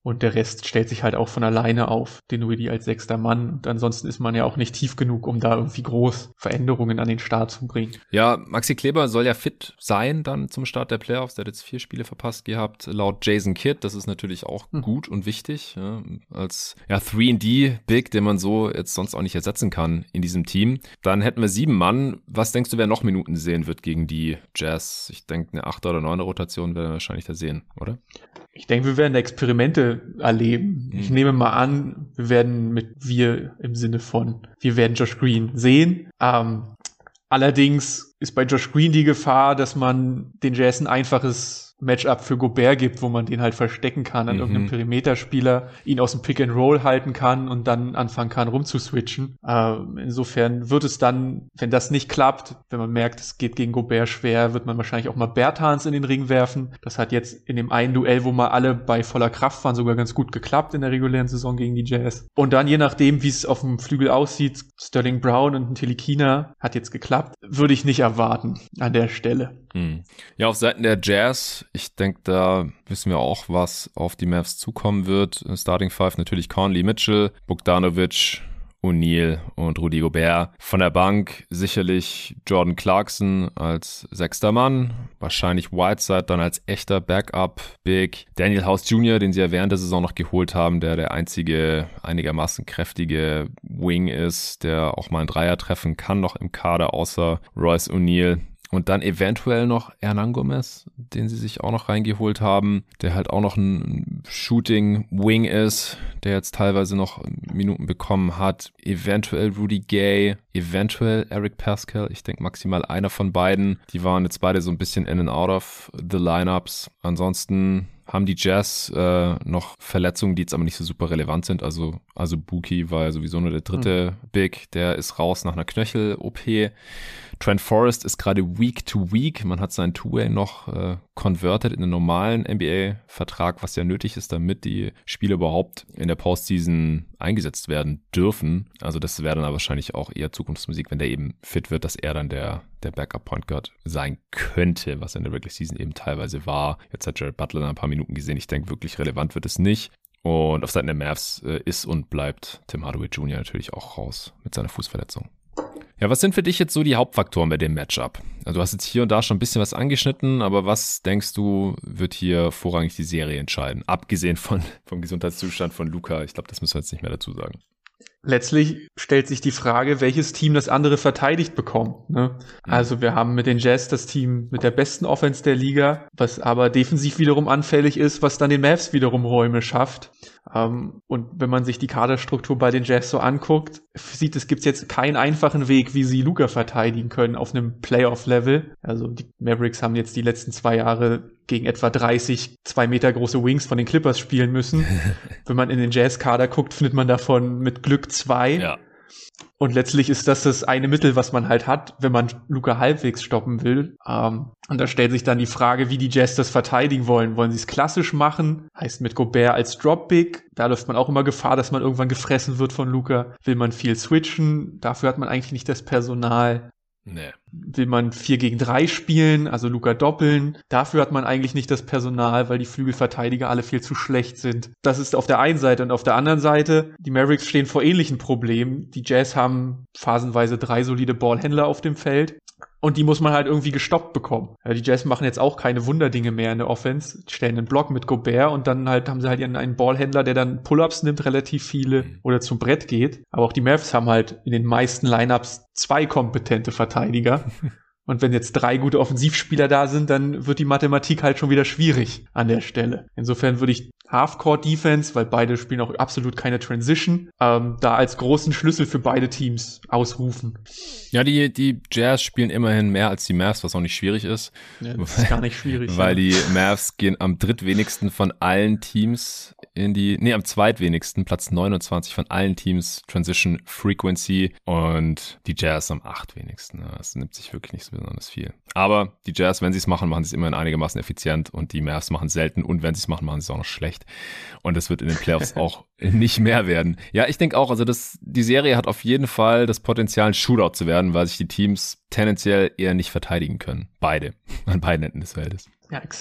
und der Rest stellt sich halt auch von alleine auf, Dinwiddie als sechster Mann. Und ansonsten ist man ja auch nicht tief genug, um da irgendwie groß Veränderungen an den Start zu bringen. Ja, Maxi Kleber soll ja fit sein dann zum Start der Playoffs. Der hat jetzt vier Spiele verpasst gehabt, laut Jason Kidd. Das ist natürlich auch hm. gut und wichtig, ja, als ja drei und D Big, den man so jetzt sonst auch nicht ersetzen kann in diesem Team. Dann hätten wir sieben Mann. Was denkst du, wer noch Minuten sehen wird gegen die Jazz? Ich denke, eine achter oder neunter Rotation werden wir wahrscheinlich da sehen, oder? Ich denke, wir werden Experimente erleben. Ich mhm. nehme mal an, wir werden mit wir im Sinne von, wir werden Josh Green sehen. Ähm, allerdings ist bei Josh Green die Gefahr, dass man den Jazz ein einfaches Matchup für Gobert gibt, wo man den halt verstecken kann an mhm. irgendeinem Perimeterspieler, ihn aus dem Pick and Roll halten kann und dann anfangen kann rumzuswitchen. Äh, insofern wird es dann, wenn das nicht klappt, wenn man merkt, es geht gegen Gobert schwer, wird man wahrscheinlich auch mal Bertans in den Ring werfen. Das hat jetzt in dem einen Duell, wo mal alle bei voller Kraft waren, sogar ganz gut geklappt in der regulären Saison gegen die Jazz. Und dann, je nachdem, wie es auf dem Flügel aussieht, Sterling Brown und Ntilikina hat jetzt geklappt, würde ich nicht erwarten an der Stelle. Hm. Ja, auf Seiten der Jazz, ich denke, da wissen wir auch, was auf die Mavs zukommen wird. Starting Five natürlich Conley, Mitchell, Bogdanovic, O'Neal und Rudy Gobert. Von der Bank sicherlich Jordan Clarkson als sechster Mann, wahrscheinlich Whiteside dann als echter Backup-Big. Daniel House Junior, den sie ja während der Saison noch geholt haben, der der einzige einigermaßen kräftige Wing ist, der auch mal einen Dreier treffen kann noch im Kader, außer Royce O'Neal. Und dann eventuell noch Hernan Gomez, den sie sich auch noch reingeholt haben, der halt auch noch ein Shooting-Wing ist, der jetzt teilweise noch Minuten bekommen hat. Eventuell Rudy Gay, eventuell Eric Pascal. Ich denke maximal einer von beiden. Die waren jetzt beide so ein bisschen in and out of the Lineups. Ansonsten haben die Jazz äh, noch Verletzungen, die jetzt aber nicht so super relevant sind. Also, also Buki war ja sowieso nur der dritte mhm. Big. Der ist raus nach einer Knöchel-O P. Trent Forrest ist gerade Week to Week. Man hat seinen Two-Way noch äh, converted in einen normalen N B A-Vertrag, was ja nötig ist, damit die Spieler überhaupt in der Postseason eingesetzt werden dürfen. Also das wäre dann aber wahrscheinlich auch eher Zukunftsmusik, wenn der eben fit wird, dass er dann der, der Backup-Point Guard sein könnte, was in der Regular Season eben teilweise war. Jetzt hat Jared Butler ein paar Minuten gesehen. Ich denke, wirklich relevant wird es nicht. Und auf Seiten der Mavs äh, ist und bleibt Tim Hardaway Junior natürlich auch raus mit seiner Fußverletzung. Ja, was sind für dich jetzt so die Hauptfaktoren bei dem Matchup? Also du hast jetzt hier und da schon ein bisschen was angeschnitten, aber was denkst du, wird hier vorrangig die Serie entscheiden? Abgesehen von, vom Gesundheitszustand von Luka. Ich glaube, das müssen wir jetzt nicht mehr dazu sagen. Letztlich stellt sich die Frage, welches Team das andere verteidigt bekommt. Ne? Mhm. Also wir haben mit den Jazz das Team mit der besten Offense der Liga, was aber defensiv wiederum anfällig ist, was dann den Mavs wiederum Räume schafft. Um, und wenn man sich die Kaderstruktur bei den Jazz so anguckt, sieht es, gibt's jetzt keinen einfachen Weg, wie sie Luka verteidigen können auf einem Playoff-Level. Also die Mavericks haben jetzt die letzten zwei Jahre gegen etwa dreißig zwei Meter große Wings von den Clippers spielen müssen. Wenn man in den Jazz-Kader guckt, findet man davon mit Glück zwei. Ja. Und letztlich ist das das eine Mittel, was man halt hat, wenn man Luka halbwegs stoppen will. Ähm, und da stellt sich dann die Frage, wie die Jazz das verteidigen wollen. Wollen sie es klassisch machen? Heißt mit Gobert als Drop-Big. Da läuft man auch immer Gefahr, dass man irgendwann gefressen wird von Luka. Will man viel switchen? Dafür hat man eigentlich nicht das Personal. Nee. Will man vier gegen drei spielen, also Luka doppeln? Dafür hat man eigentlich nicht das Personal, weil die Flügelverteidiger alle viel zu schlecht sind. Das ist auf der einen Seite. Und auf der anderen Seite, die Mavericks stehen vor ähnlichen Problemen. Die Jazz haben phasenweise drei solide Ballhändler auf dem Feld. Und die muss man halt irgendwie gestoppt bekommen. Ja, die Jazz machen jetzt auch keine Wunderdinge mehr in der Offense, stellen einen Block mit Gobert und dann halt haben sie halt einen Ballhändler, der dann Pull-Ups nimmt, relativ viele, oder zum Brett geht. Aber auch die Mavs haben halt in den meisten Lineups zwei kompetente Verteidiger. Und wenn jetzt drei gute Offensivspieler da sind, dann wird die Mathematik halt schon wieder schwierig an der Stelle. Insofern würde ich Half-Court-Defense, weil beide spielen auch absolut keine Transition, ähm, da als großen Schlüssel für beide Teams ausrufen. Ja, die, die Jazz spielen immerhin mehr als die Mavs, was auch nicht schwierig ist. Ja, das ist gar nicht schwierig. Weil ja. die Mavs gehen am drittwenigsten von allen Teams in die, nee, am zweitwenigsten, Platz neunundzwanzig von allen Teams Transition Frequency und die Jazz am achtwenigsten. Ja, das nimmt sich wirklich nicht so besonders viel. Aber die Jazz, wenn sie es machen, machen sie es immerhin einigermaßen effizient und die Mavs machen es selten und wenn sie es machen, machen sie es auch noch schlecht. Und das wird in den Playoffs auch nicht mehr werden. Ja, ich denke auch, also das, die Serie hat auf jeden Fall das Potenzial, ein Shootout zu werden, weil sich die Teams tendenziell eher nicht verteidigen können. Beide. An beiden Enden des Feldes. Ja, exakt.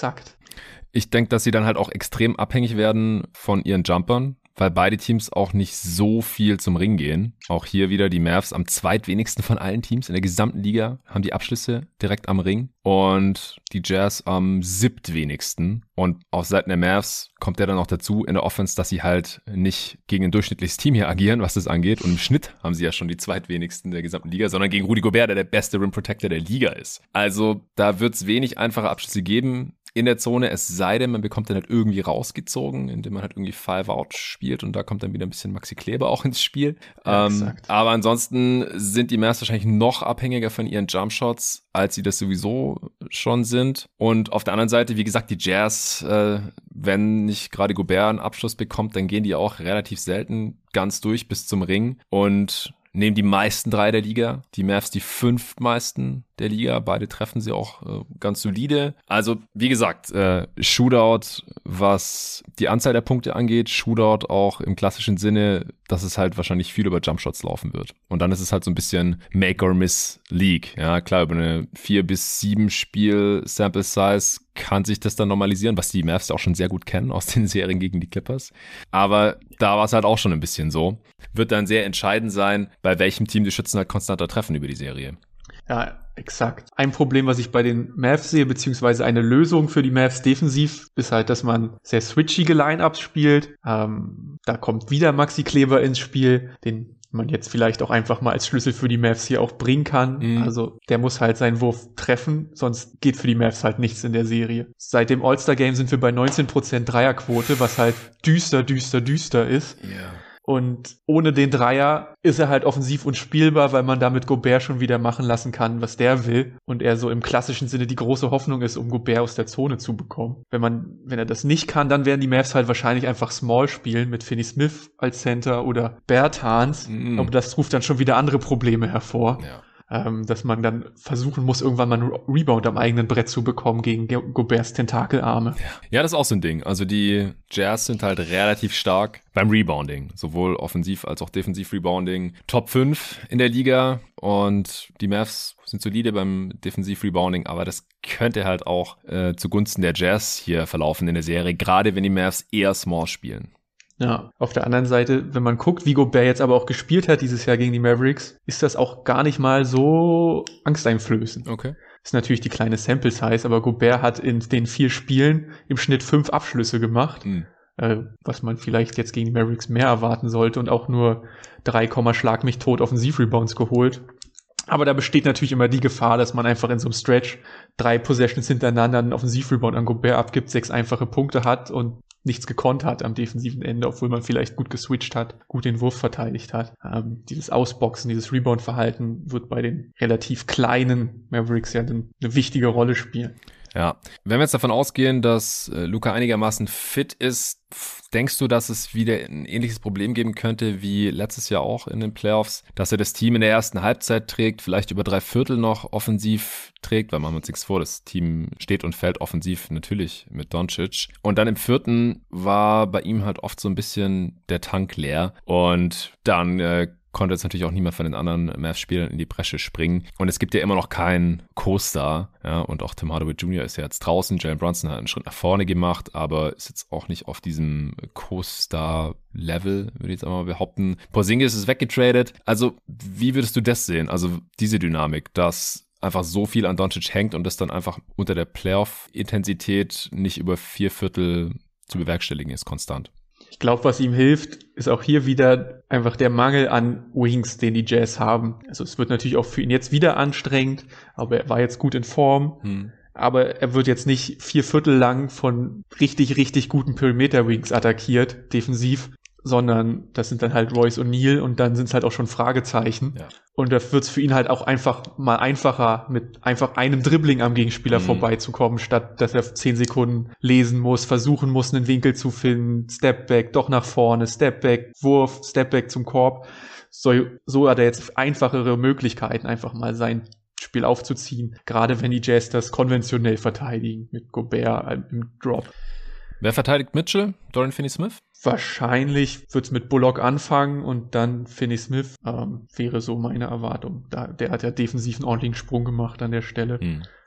Ich denke, dass sie dann halt auch extrem abhängig werden von ihren Jumpern, weil beide Teams auch nicht so viel zum Ring gehen. Auch hier wieder die Mavs am zweitwenigsten von allen Teams in der gesamten Liga haben die Abschlüsse direkt am Ring und die Jazz am siebtwenigsten. Und auf Seiten der Mavs kommt ja dann noch dazu in der Offense, dass sie halt nicht gegen ein durchschnittliches Team hier agieren, was das angeht. Und im Schnitt haben sie ja schon die zweitwenigsten der gesamten Liga, sondern gegen Rudy Gobert, der der beste Rim Protector der Liga ist. Also da wird es wenig einfache Abschlüsse geben in der Zone, es sei denn, man bekommt dann halt irgendwie rausgezogen, indem man halt irgendwie Five-Out spielt und da kommt dann wieder ein bisschen Maxi Kleber auch ins Spiel. Ja, ähm, aber ansonsten sind die Mavs wahrscheinlich noch abhängiger von ihren Jumpshots, als sie das sowieso schon sind. Und auf der anderen Seite, wie gesagt, die Jazz, äh, wenn nicht gerade Gobert einen Abschluss bekommt, dann gehen die auch relativ selten ganz durch bis zum Ring und nehmen die meisten drei der Liga, die Mavs die fünftmeisten der Liga, beide treffen sie auch äh, ganz solide. Also wie gesagt, äh, Shootout, was die Anzahl der Punkte angeht, Shootout auch im klassischen Sinne, dass es halt wahrscheinlich viel über Jumpshots laufen wird. Und dann ist es halt so ein bisschen Make or Miss League. Ja, klar, über eine vier bis sieben Spiel Sample Size kann sich das dann normalisieren, was die Mavs auch schon sehr gut kennen aus den Serien gegen die Clippers. Aber da war es halt auch schon ein bisschen so. Wird dann sehr entscheidend sein, bei welchem Team die Schützen halt konstanter treffen über die Serie. Ja, exakt. Ein Problem, was ich bei den Mavs sehe, beziehungsweise eine Lösung für die Mavs defensiv, ist halt, dass man sehr switchige Line-Ups spielt. Ähm, da kommt wieder Maxi Kleber ins Spiel, den man jetzt vielleicht auch einfach mal als Schlüssel für die Mavs hier auch bringen kann. Mhm. Also der muss halt seinen Wurf treffen, sonst geht für die Mavs halt nichts in der Serie. Seit dem All-Star-Game sind wir bei neunzehn Prozent Dreierquote, was halt düster, düster, düster ist. Ja. Yeah. Und ohne den Dreier ist er halt offensiv unspielbar, weil man damit Gobert schon wieder machen lassen kann, was der will. Und er so im klassischen Sinne die große Hoffnung ist, um Gobert aus der Zone zu bekommen. Wenn man, wenn er das nicht kann, dann werden die Mavs halt wahrscheinlich einfach Small spielen mit Finney Smith als Center oder Bertans. Mm. Aber das ruft dann schon wieder andere Probleme hervor. Ja. Ähm, dass man dann versuchen muss, irgendwann mal einen Rebound am eigenen Brett zu bekommen gegen Go- Goberts Tentakelarme. Ja, das ist auch so ein Ding. Also die Jazz sind halt relativ stark beim Rebounding. Sowohl offensiv als auch defensiv Rebounding. Top fünf in der Liga und die Mavs sind solide beim defensiv Rebounding, aber das könnte halt auch äh, zugunsten der Jazz hier verlaufen in der Serie, gerade wenn die Mavs eher Small spielen. Ja, auf der anderen Seite, wenn man guckt, wie Gobert jetzt aber auch gespielt hat dieses Jahr gegen die Mavericks, ist das auch gar nicht mal so angsteinflößend. Okay. Ist natürlich die kleine Sample Size, aber Gobert hat in den vier Spielen im Schnitt fünf Abschlüsse gemacht, mhm. äh, was man vielleicht jetzt gegen die Mavericks mehr erwarten sollte und auch nur drei, Schlag mich tot Offensiv-Rebounds geholt. Aber da besteht natürlich immer die Gefahr, dass man einfach in so einem Stretch drei Possessions hintereinander einen Offensiv-Rebound an Gobert abgibt, sechs einfache Punkte hat und nichts gekonnt hat am defensiven Ende, obwohl man vielleicht gut geswitcht hat, gut den Wurf verteidigt hat. Ähm, dieses Ausboxen, dieses Rebound-Verhalten wird bei den relativ kleinen Mavericks ja eine wichtige Rolle spielen. Ja, wenn wir jetzt davon ausgehen, dass äh, Luka einigermaßen fit ist, denkst du, dass es wieder ein ähnliches Problem geben könnte wie letztes Jahr auch in den Playoffs, dass er das Team in der ersten Halbzeit trägt, vielleicht über drei Viertel noch offensiv trägt, weil machen wir uns nichts vor, das Team steht und fällt offensiv natürlich mit Doncic. Und dann im vierten war bei ihm halt oft so ein bisschen der Tank leer und dann äh, konnte jetzt natürlich auch niemand von den anderen Mavs-Spielern in die Bresche springen. Und es gibt ja immer noch keinen Co-Star. Ja, und auch Tim Hardaway Junior ist ja jetzt draußen. Jalen Brunson hat einen Schritt nach vorne gemacht, aber ist jetzt auch nicht auf diesem Co-Star-Level, würde ich jetzt einmal behaupten. Porzingis ist weggetradet. Also, wie würdest du das sehen? Also, diese Dynamik, dass einfach so viel an Doncic hängt und das dann einfach unter der Playoff-Intensität nicht über vier Viertel zu bewerkstelligen ist, konstant. Ich glaube, was ihm hilft, ist auch hier wieder einfach der Mangel an Wings, den die Jazz haben. Also es wird natürlich auch für ihn jetzt wieder anstrengend, aber er war jetzt gut in Form. Hm. Aber er wird jetzt nicht vier Viertel lang von richtig, richtig guten Perimeter-Wings attackiert, defensiv, sondern das sind dann halt Royce O'Neal und dann sind es halt auch schon Fragezeichen. Ja. Und da wird es für ihn halt auch einfach mal einfacher, mit einfach einem Dribbling am Gegenspieler mhm. vorbeizukommen, statt dass er zehn Sekunden lesen muss, versuchen muss, einen Winkel zu finden, Stepback, doch nach vorne, Stepback, Wurf, Stepback zum Korb. So, so hat er jetzt einfachere Möglichkeiten, einfach mal sein Spiel aufzuziehen, gerade wenn die Jazz das konventionell verteidigen, mit Gobert im Drop. Wer verteidigt Mitchell? Dorian Finney-Smith? Wahrscheinlich wird's mit Bullock anfangen und dann Finney-Smith ähm, wäre so meine Erwartung. Da, der hat ja defensiv einen ordentlichen Sprung gemacht an der Stelle. Hm.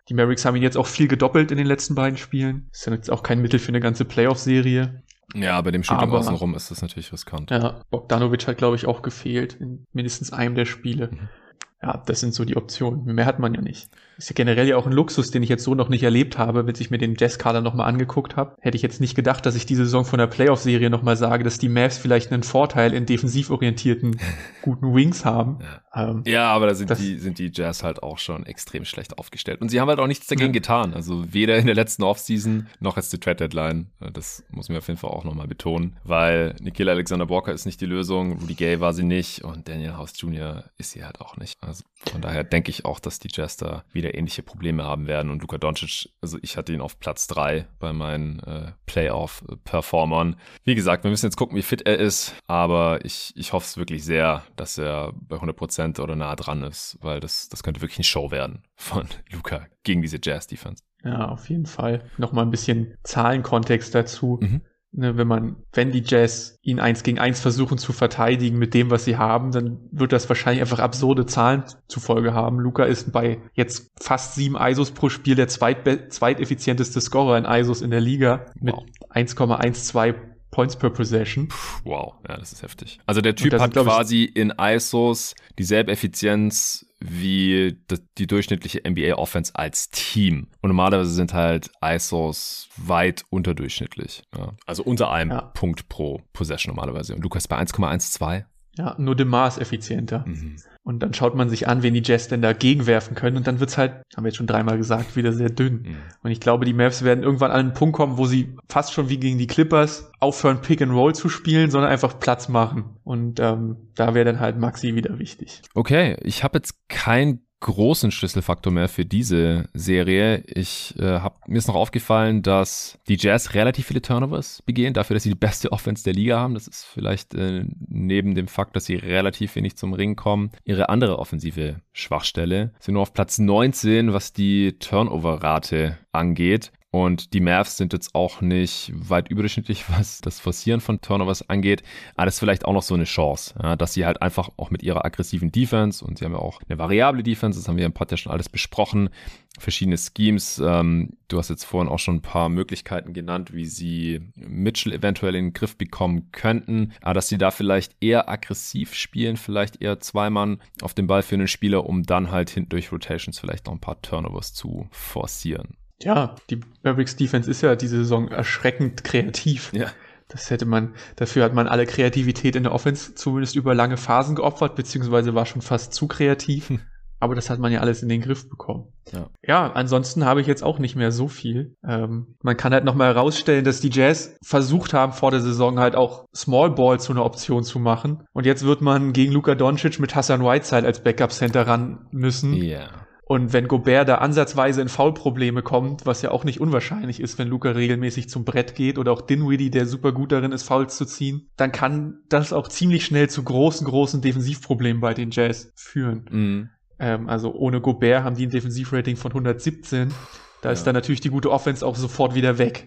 Die Mavericks haben ihn jetzt auch viel gedoppelt in den letzten beiden Spielen. Ist ja jetzt auch kein Mittel für eine ganze Playoff-Serie. Ja, bei dem Shooting außenrum ist das natürlich riskant. Ja, Bogdanovic hat, glaube ich, auch gefehlt in mindestens einem der Spiele. Mhm. Ja, das sind so die Optionen. Mehr hat man ja nicht. Ist ja generell ja auch ein Luxus, den ich jetzt so noch nicht erlebt habe, wenn ich mir den Jazz-Kader nochmal angeguckt habe. Hätte ich jetzt nicht gedacht, dass ich diese Saison von der Playoff-Serie nochmal sage, dass die Mavs vielleicht einen Vorteil in defensiv orientierten, guten Wings haben. Ja, ähm, ja aber da sind die, sind die Jazz halt auch schon extrem schlecht aufgestellt. Und sie haben halt auch nichts dagegen ja. getan. Also weder in der letzten Offseason noch jetzt die Trade-Deadline. Das muss man auf jeden Fall auch nochmal betonen, weil Nickeil Alexander-Walker ist nicht die Lösung, Rudy Gay war sie nicht und Daniel House Junior ist sie halt auch nicht. Also von daher denke ich auch, dass die Jazz da wieder ähnliche Probleme haben werden. Und Luka Doncic, also ich hatte ihn auf Platz drei bei meinen äh, Playoff-Performern. Wie gesagt, wir müssen jetzt gucken, wie fit er ist, aber ich, ich hoffe es wirklich sehr, dass er bei hundert Prozent oder nah dran ist, weil das, das könnte wirklich eine Show werden von Luka gegen diese Jazz-Defense. Ja, auf jeden Fall. Nochmal ein bisschen Zahlenkontext dazu. Mhm. Ne, wenn man, wenn die Jazz ihn eins gegen eins versuchen zu verteidigen mit dem, was sie haben, dann wird das wahrscheinlich einfach absurde Zahlen zufolge haben. Luka ist bei jetzt fast sieben I S Os pro Spiel der zweitbe- zweiteffizienteste Scorer in I S Os in der Liga mit wow. eins Komma zwölf Points per Possession. Wow, ja, das ist heftig. Also der Typ hat quasi in I S Os dieselbe Effizienz wie die durchschnittliche N B A-Offense als Team. Und normalerweise sind halt I S Os weit unterdurchschnittlich. Ja. Also unter einem ja. Punkt pro Possession normalerweise. Und Lukas bei eins Komma zwölf. Ja, nur DeMar ist effizienter. Mhm. Und dann schaut man sich an, wen die Jazz denn dagegen werfen können. Und dann wird's halt, haben wir jetzt schon dreimal gesagt, wieder sehr dünn. Mhm. Und ich glaube, die Mavs werden irgendwann an einen Punkt kommen, wo sie fast schon wie gegen die Clippers aufhören, Pick and Roll zu spielen, sondern einfach Platz machen. Und ähm, da wäre dann halt Maxi wieder wichtig. Okay, ich habe jetzt kein großen Schlüsselfaktor mehr für diese Serie. Ich äh, hab, mir ist noch aufgefallen, dass die Jazz relativ viele Turnovers begehen, dafür, dass sie die beste Offense der Liga haben. Das ist vielleicht äh, neben dem Fakt, dass sie relativ wenig zum Ring kommen, ihre andere offensive Schwachstelle. Sie sind nur auf Platz neunzehn, was die Turnover-Rate angeht. Und die Mavs sind jetzt auch nicht weit überdurchschnittlich, was das Forcieren von Turnovers angeht. Aber das ist vielleicht auch noch so eine Chance, ja, dass sie halt einfach auch mit ihrer aggressiven Defense, und sie haben ja auch eine variable Defense, das haben wir im Pod ja schon alles besprochen, verschiedene Schemes. Ähm, du hast jetzt vorhin auch schon ein paar Möglichkeiten genannt, wie sie Mitchell eventuell in den Griff bekommen könnten. Aber dass sie da vielleicht eher aggressiv spielen, vielleicht eher zwei Mann auf den Ball für einen Spieler, um dann halt hinten durch Rotations vielleicht noch ein paar Turnovers zu forcieren. Ja, die Mavericks Defense ist ja diese Saison erschreckend kreativ. Ja. Das hätte man, dafür hat man alle Kreativität in der Offense zumindest über lange Phasen geopfert, beziehungsweise war schon fast zu kreativ. Hm. Aber das hat man ja alles in den Griff bekommen. Ja, ja, ansonsten habe ich jetzt auch nicht mehr so viel. Ähm, man kann halt nochmal herausstellen, dass die Jazz versucht haben, vor der Saison halt auch Small Ball zu einer Option zu machen. Und jetzt wird man gegen Luka Doncic mit Hassan Whiteside als Backup-Center ran müssen. Ja. Yeah. Und wenn Gobert da ansatzweise in Foulprobleme kommt, was ja auch nicht unwahrscheinlich ist, wenn Luka regelmäßig zum Brett geht, oder auch Dinwiddie, der super gut darin ist, Fouls zu ziehen, dann kann das auch ziemlich schnell zu großen, großen Defensivproblemen bei den Jazz führen. Mhm. Ähm, also ohne Gobert haben die ein Defensivrating von hundertsiebzehn. Da ja. ist dann natürlich die gute Offense auch sofort wieder weg.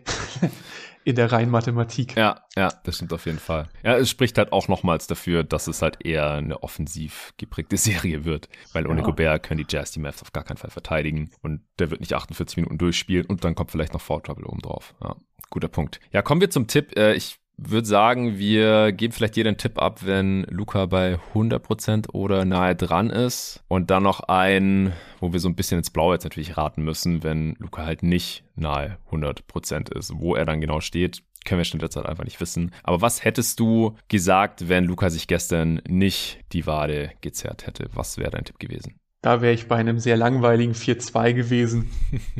In der reinen Mathematik. Ja, ja, das stimmt auf jeden Fall. Ja, es spricht halt auch nochmals dafür, dass es halt eher eine offensiv geprägte Serie wird, weil ohne ja. Gobert können die Jazz die Mavs auf gar keinen Fall verteidigen und der wird nicht achtundvierzig Minuten durchspielen und dann kommt vielleicht noch Foul Trouble oben drauf. Ja, guter Punkt. Ja, kommen wir zum Tipp. Ich würde sagen, wir geben vielleicht jeder einen Tipp ab, wenn Luka bei hundert Prozent oder nahe dran ist. Und dann noch ein, wo wir so ein bisschen ins Blaue jetzt natürlich raten müssen, wenn Luka halt nicht nahe hundert Prozent ist. Wo er dann genau steht, können wir schon derzeit einfach nicht wissen. Aber was hättest du gesagt, wenn Luka sich gestern nicht die Wade gezerrt hätte? Was wäre dein Tipp gewesen? Da wäre ich bei einem sehr langweiligen vier zwei gewesen.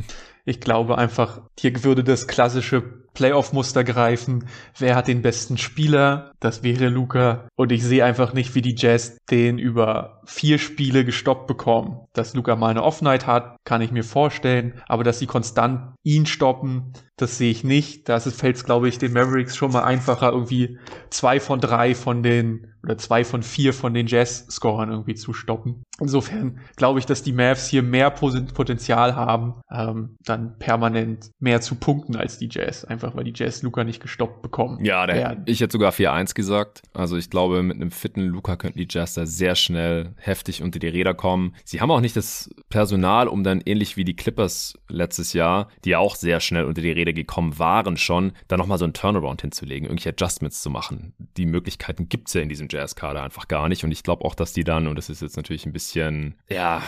Ich glaube einfach, hier würde das klassische Playoff-Muster greifen. Wer hat den besten Spieler? Das wäre Luka. Und ich sehe einfach nicht, wie die Jazz den über vier Spiele gestoppt bekommen. Dass Luka mal eine Off-Night hat, kann ich mir vorstellen. Aber dass sie konstant ihn stoppen, das sehe ich nicht. Da fällt es, glaube ich, den Mavericks schon mal einfacher, irgendwie zwei von drei von den, oder zwei von vier von den Jazz-Scorern irgendwie zu stoppen. Insofern glaube ich, dass die Mavs hier mehr Potenzial haben, ähm, dann permanent mehr zu punkten als die Jazz. Einfach weil die Jazz Luka nicht gestoppt bekommen. Ja, der, ich hätte sogar vier eins gesagt. Also ich glaube, mit einem fitten Luka könnten die Jazz da sehr schnell heftig unter die Räder kommen. Sie haben auch nicht das Personal, um dann ähnlich wie die Clippers letztes Jahr, die ja auch sehr schnell unter die Räder gekommen waren schon, da nochmal so einen Turnaround hinzulegen, irgendwelche Adjustments zu machen. Die Möglichkeiten gibt's ja in diesem Jazz-Kader einfach gar nicht und ich glaube auch, dass die dann, und das ist jetzt natürlich ein bisschen, ja,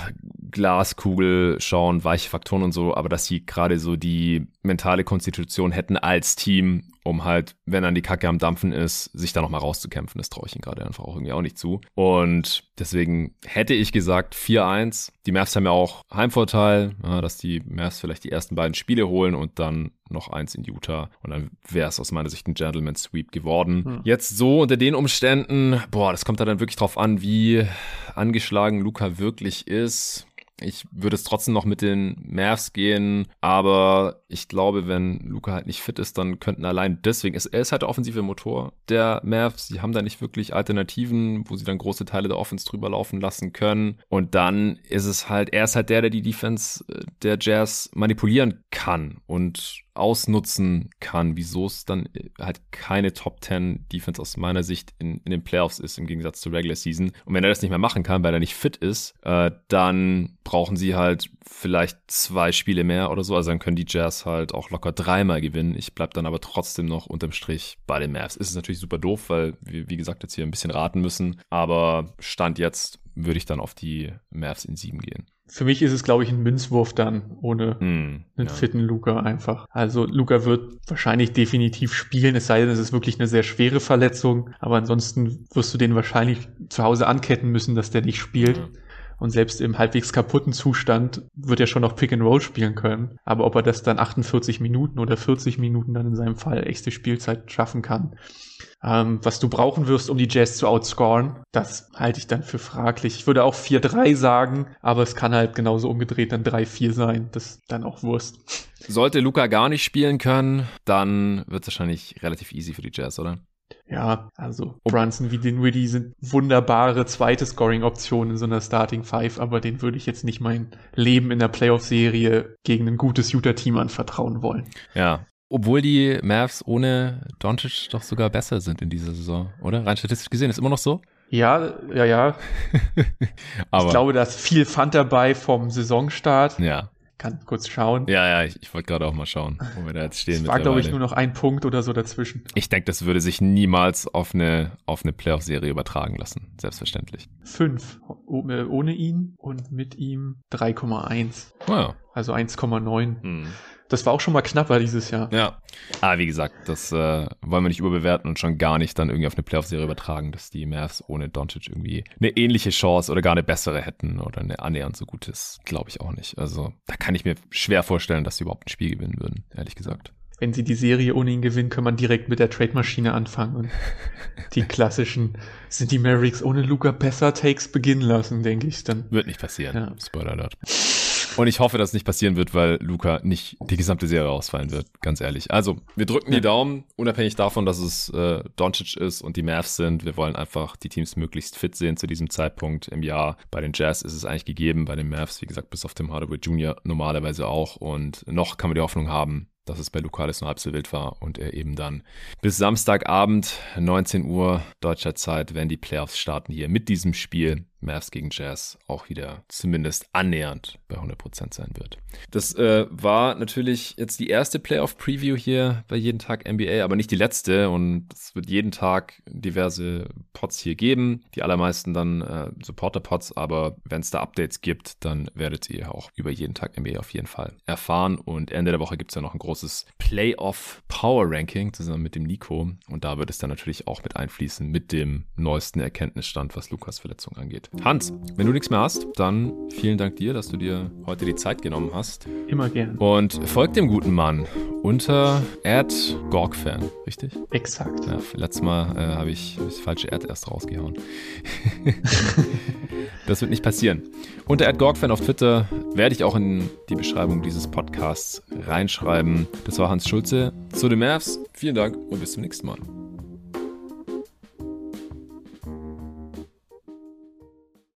Glaskugel schauen, weiche Faktoren und so, aber dass sie gerade so die mentale Konstitution hätten als Team, um halt, wenn dann die Kacke am Dampfen ist, sich da nochmal rauszukämpfen. Das traue ich ihnen gerade einfach auch irgendwie auch nicht zu. Und deswegen hätte ich gesagt vier eins. Die Mavs haben ja auch Heimvorteil, ja, dass die Mavs vielleicht die ersten beiden Spiele holen und dann noch eins in Utah. Und dann wäre es aus meiner Sicht ein Gentleman's Sweep geworden. Hm. Jetzt so unter den Umständen, boah, das kommt da dann wirklich drauf an, wie angeschlagen Luka wirklich ist. Ich würde es trotzdem noch mit den Mavs gehen, aber ich glaube, wenn Luka halt nicht fit ist, dann könnten allein deswegen, ist, er ist halt der offensive Motor der Mavs, sie haben da nicht wirklich Alternativen, wo sie dann große Teile der Offense drüber laufen lassen können und dann ist es halt, er ist halt der, der die Defense der Jazz manipulieren kann und ausnutzen kann, wieso es dann halt keine Top zehn Defense aus meiner Sicht in, in den Playoffs ist, im Gegensatz zur Regular Season. Und wenn er das nicht mehr machen kann, weil er nicht fit ist, äh, dann brauchen sie halt vielleicht zwei Spiele mehr oder so. Also dann können die Jazz halt auch locker dreimal gewinnen. Ich bleib dann aber trotzdem noch unterm Strich bei den Mavs. Ist es natürlich super doof, weil wir, wie gesagt, jetzt hier ein bisschen raten müssen. Aber Stand jetzt würde ich dann auf die Mavs in sieben gehen. Für mich ist es, glaube ich, ein Münzwurf dann, ohne mm, einen ja. fitten Luka einfach. Also Luka wird wahrscheinlich definitiv spielen, es sei denn, es ist wirklich eine sehr schwere Verletzung. Aber ansonsten wirst du den wahrscheinlich zu Hause anketten müssen, dass der nicht spielt. Ja. Und selbst im halbwegs kaputten Zustand wird er schon noch Pick and Roll spielen können. Aber ob er das dann achtundvierzig Minuten oder vierzig Minuten dann in seinem Fall echte Spielzeit schaffen kann, ähm, was du brauchen wirst, um die Jazz zu outscoren, das halte ich dann für fraglich. Ich würde auch vier drei sagen, aber es kann halt genauso umgedreht dann drei vier sein. Das ist dann auch Wurst. Sollte Luka gar nicht spielen können, dann wird es wahrscheinlich relativ easy für die Jazz, oder? Ja, also Brunson wie Dinwiddie sind wunderbare zweite Scoring-Optionen in so einer Starting Five, aber den würde ich jetzt nicht mein Leben in der Playoff-Serie gegen ein gutes Utah-Team anvertrauen wollen. Ja, obwohl die Mavs ohne Doncic doch sogar besser sind in dieser Saison, oder? Rein statistisch gesehen, ist immer noch so? Ja, ja, ja. Aber ich glaube, da ist viel Pfand dabei vom Saisonstart. Ja. Kann kurz schauen. Ja, ja, ich, ich wollte gerade auch mal schauen, wo wir da jetzt stehen. Es war, glaube ich, nur noch ein Punkt oder so dazwischen. Ich denke, das würde sich niemals auf eine, auf eine Playoff-Serie übertragen lassen. Selbstverständlich. Fünf. Ohne ihn und mit ihm drei Komma eins. Oh ja. Also eins Komma neun. Hm. Das war auch schon mal knapper dieses Jahr. Ja. Aber wie gesagt, das äh, wollen wir nicht überbewerten und schon gar nicht dann irgendwie auf eine Playoff-Serie übertragen, dass die Mavs ohne Doncic irgendwie eine ähnliche Chance oder gar eine bessere hätten oder eine annähernd so gutes, glaube ich auch nicht. Also da kann ich mir schwer vorstellen, dass sie überhaupt ein Spiel gewinnen würden, ehrlich gesagt. Wenn sie die Serie ohne ihn gewinnen, kann man direkt mit der Trade-Maschine anfangen und die klassischen sind die Mavericks ohne Luka besser Takes beginnen lassen, denke ich dann. Wird nicht passieren. Ja. Spoiler alert. Und ich hoffe, dass es nicht passieren wird, weil Luka nicht die gesamte Serie ausfallen wird, ganz ehrlich. Also, wir drücken die Daumen, unabhängig davon, dass es äh, Doncic ist und die Mavs sind. Wir wollen einfach die Teams möglichst fit sehen zu diesem Zeitpunkt im Jahr. Bei den Jazz ist es eigentlich gegeben, bei den Mavs, wie gesagt, bis auf Tim Hardaway Junior normalerweise auch. Und noch kann man die Hoffnung haben, dass es bei Luka alles nur halb so wild war und er eben dann bis Samstagabend, neunzehn Uhr deutscher Zeit, wenn die Playoffs starten hier mit diesem Spiel, Mavs gegen Jazz, auch wieder zumindest annähernd bei hundert Prozent sein wird. Das äh, war natürlich jetzt die erste Playoff-Preview hier bei Jeden Tag N B A, aber nicht die letzte und es wird jeden Tag diverse Pods hier geben, die allermeisten dann äh, Supporter-Pods, aber wenn es da Updates gibt, dann werdet ihr auch über Jeden Tag N B A auf jeden Fall erfahren und Ende der Woche gibt es ja noch ein großes Playoff-Power-Ranking zusammen mit dem Nico und da wird es dann natürlich auch mit einfließen mit dem neuesten Erkenntnisstand, was Lukas Verletzung angeht. Hans, wenn du nichts mehr hast, dann vielen Dank dir, dass du dir heute die Zeit genommen hast. Immer gern. Und folgt dem guten Mann unter at gorgfan, richtig? Exakt. Ja, letztes Mal äh, habe ich, hab ich das falsche Ad erst rausgehauen. Das wird nicht passieren. Unter at gorgfan auf Twitter werde ich auch in die Beschreibung dieses Podcasts reinschreiben. Das war Hans Schulze zu den Mavs. Vielen Dank und bis zum nächsten Mal.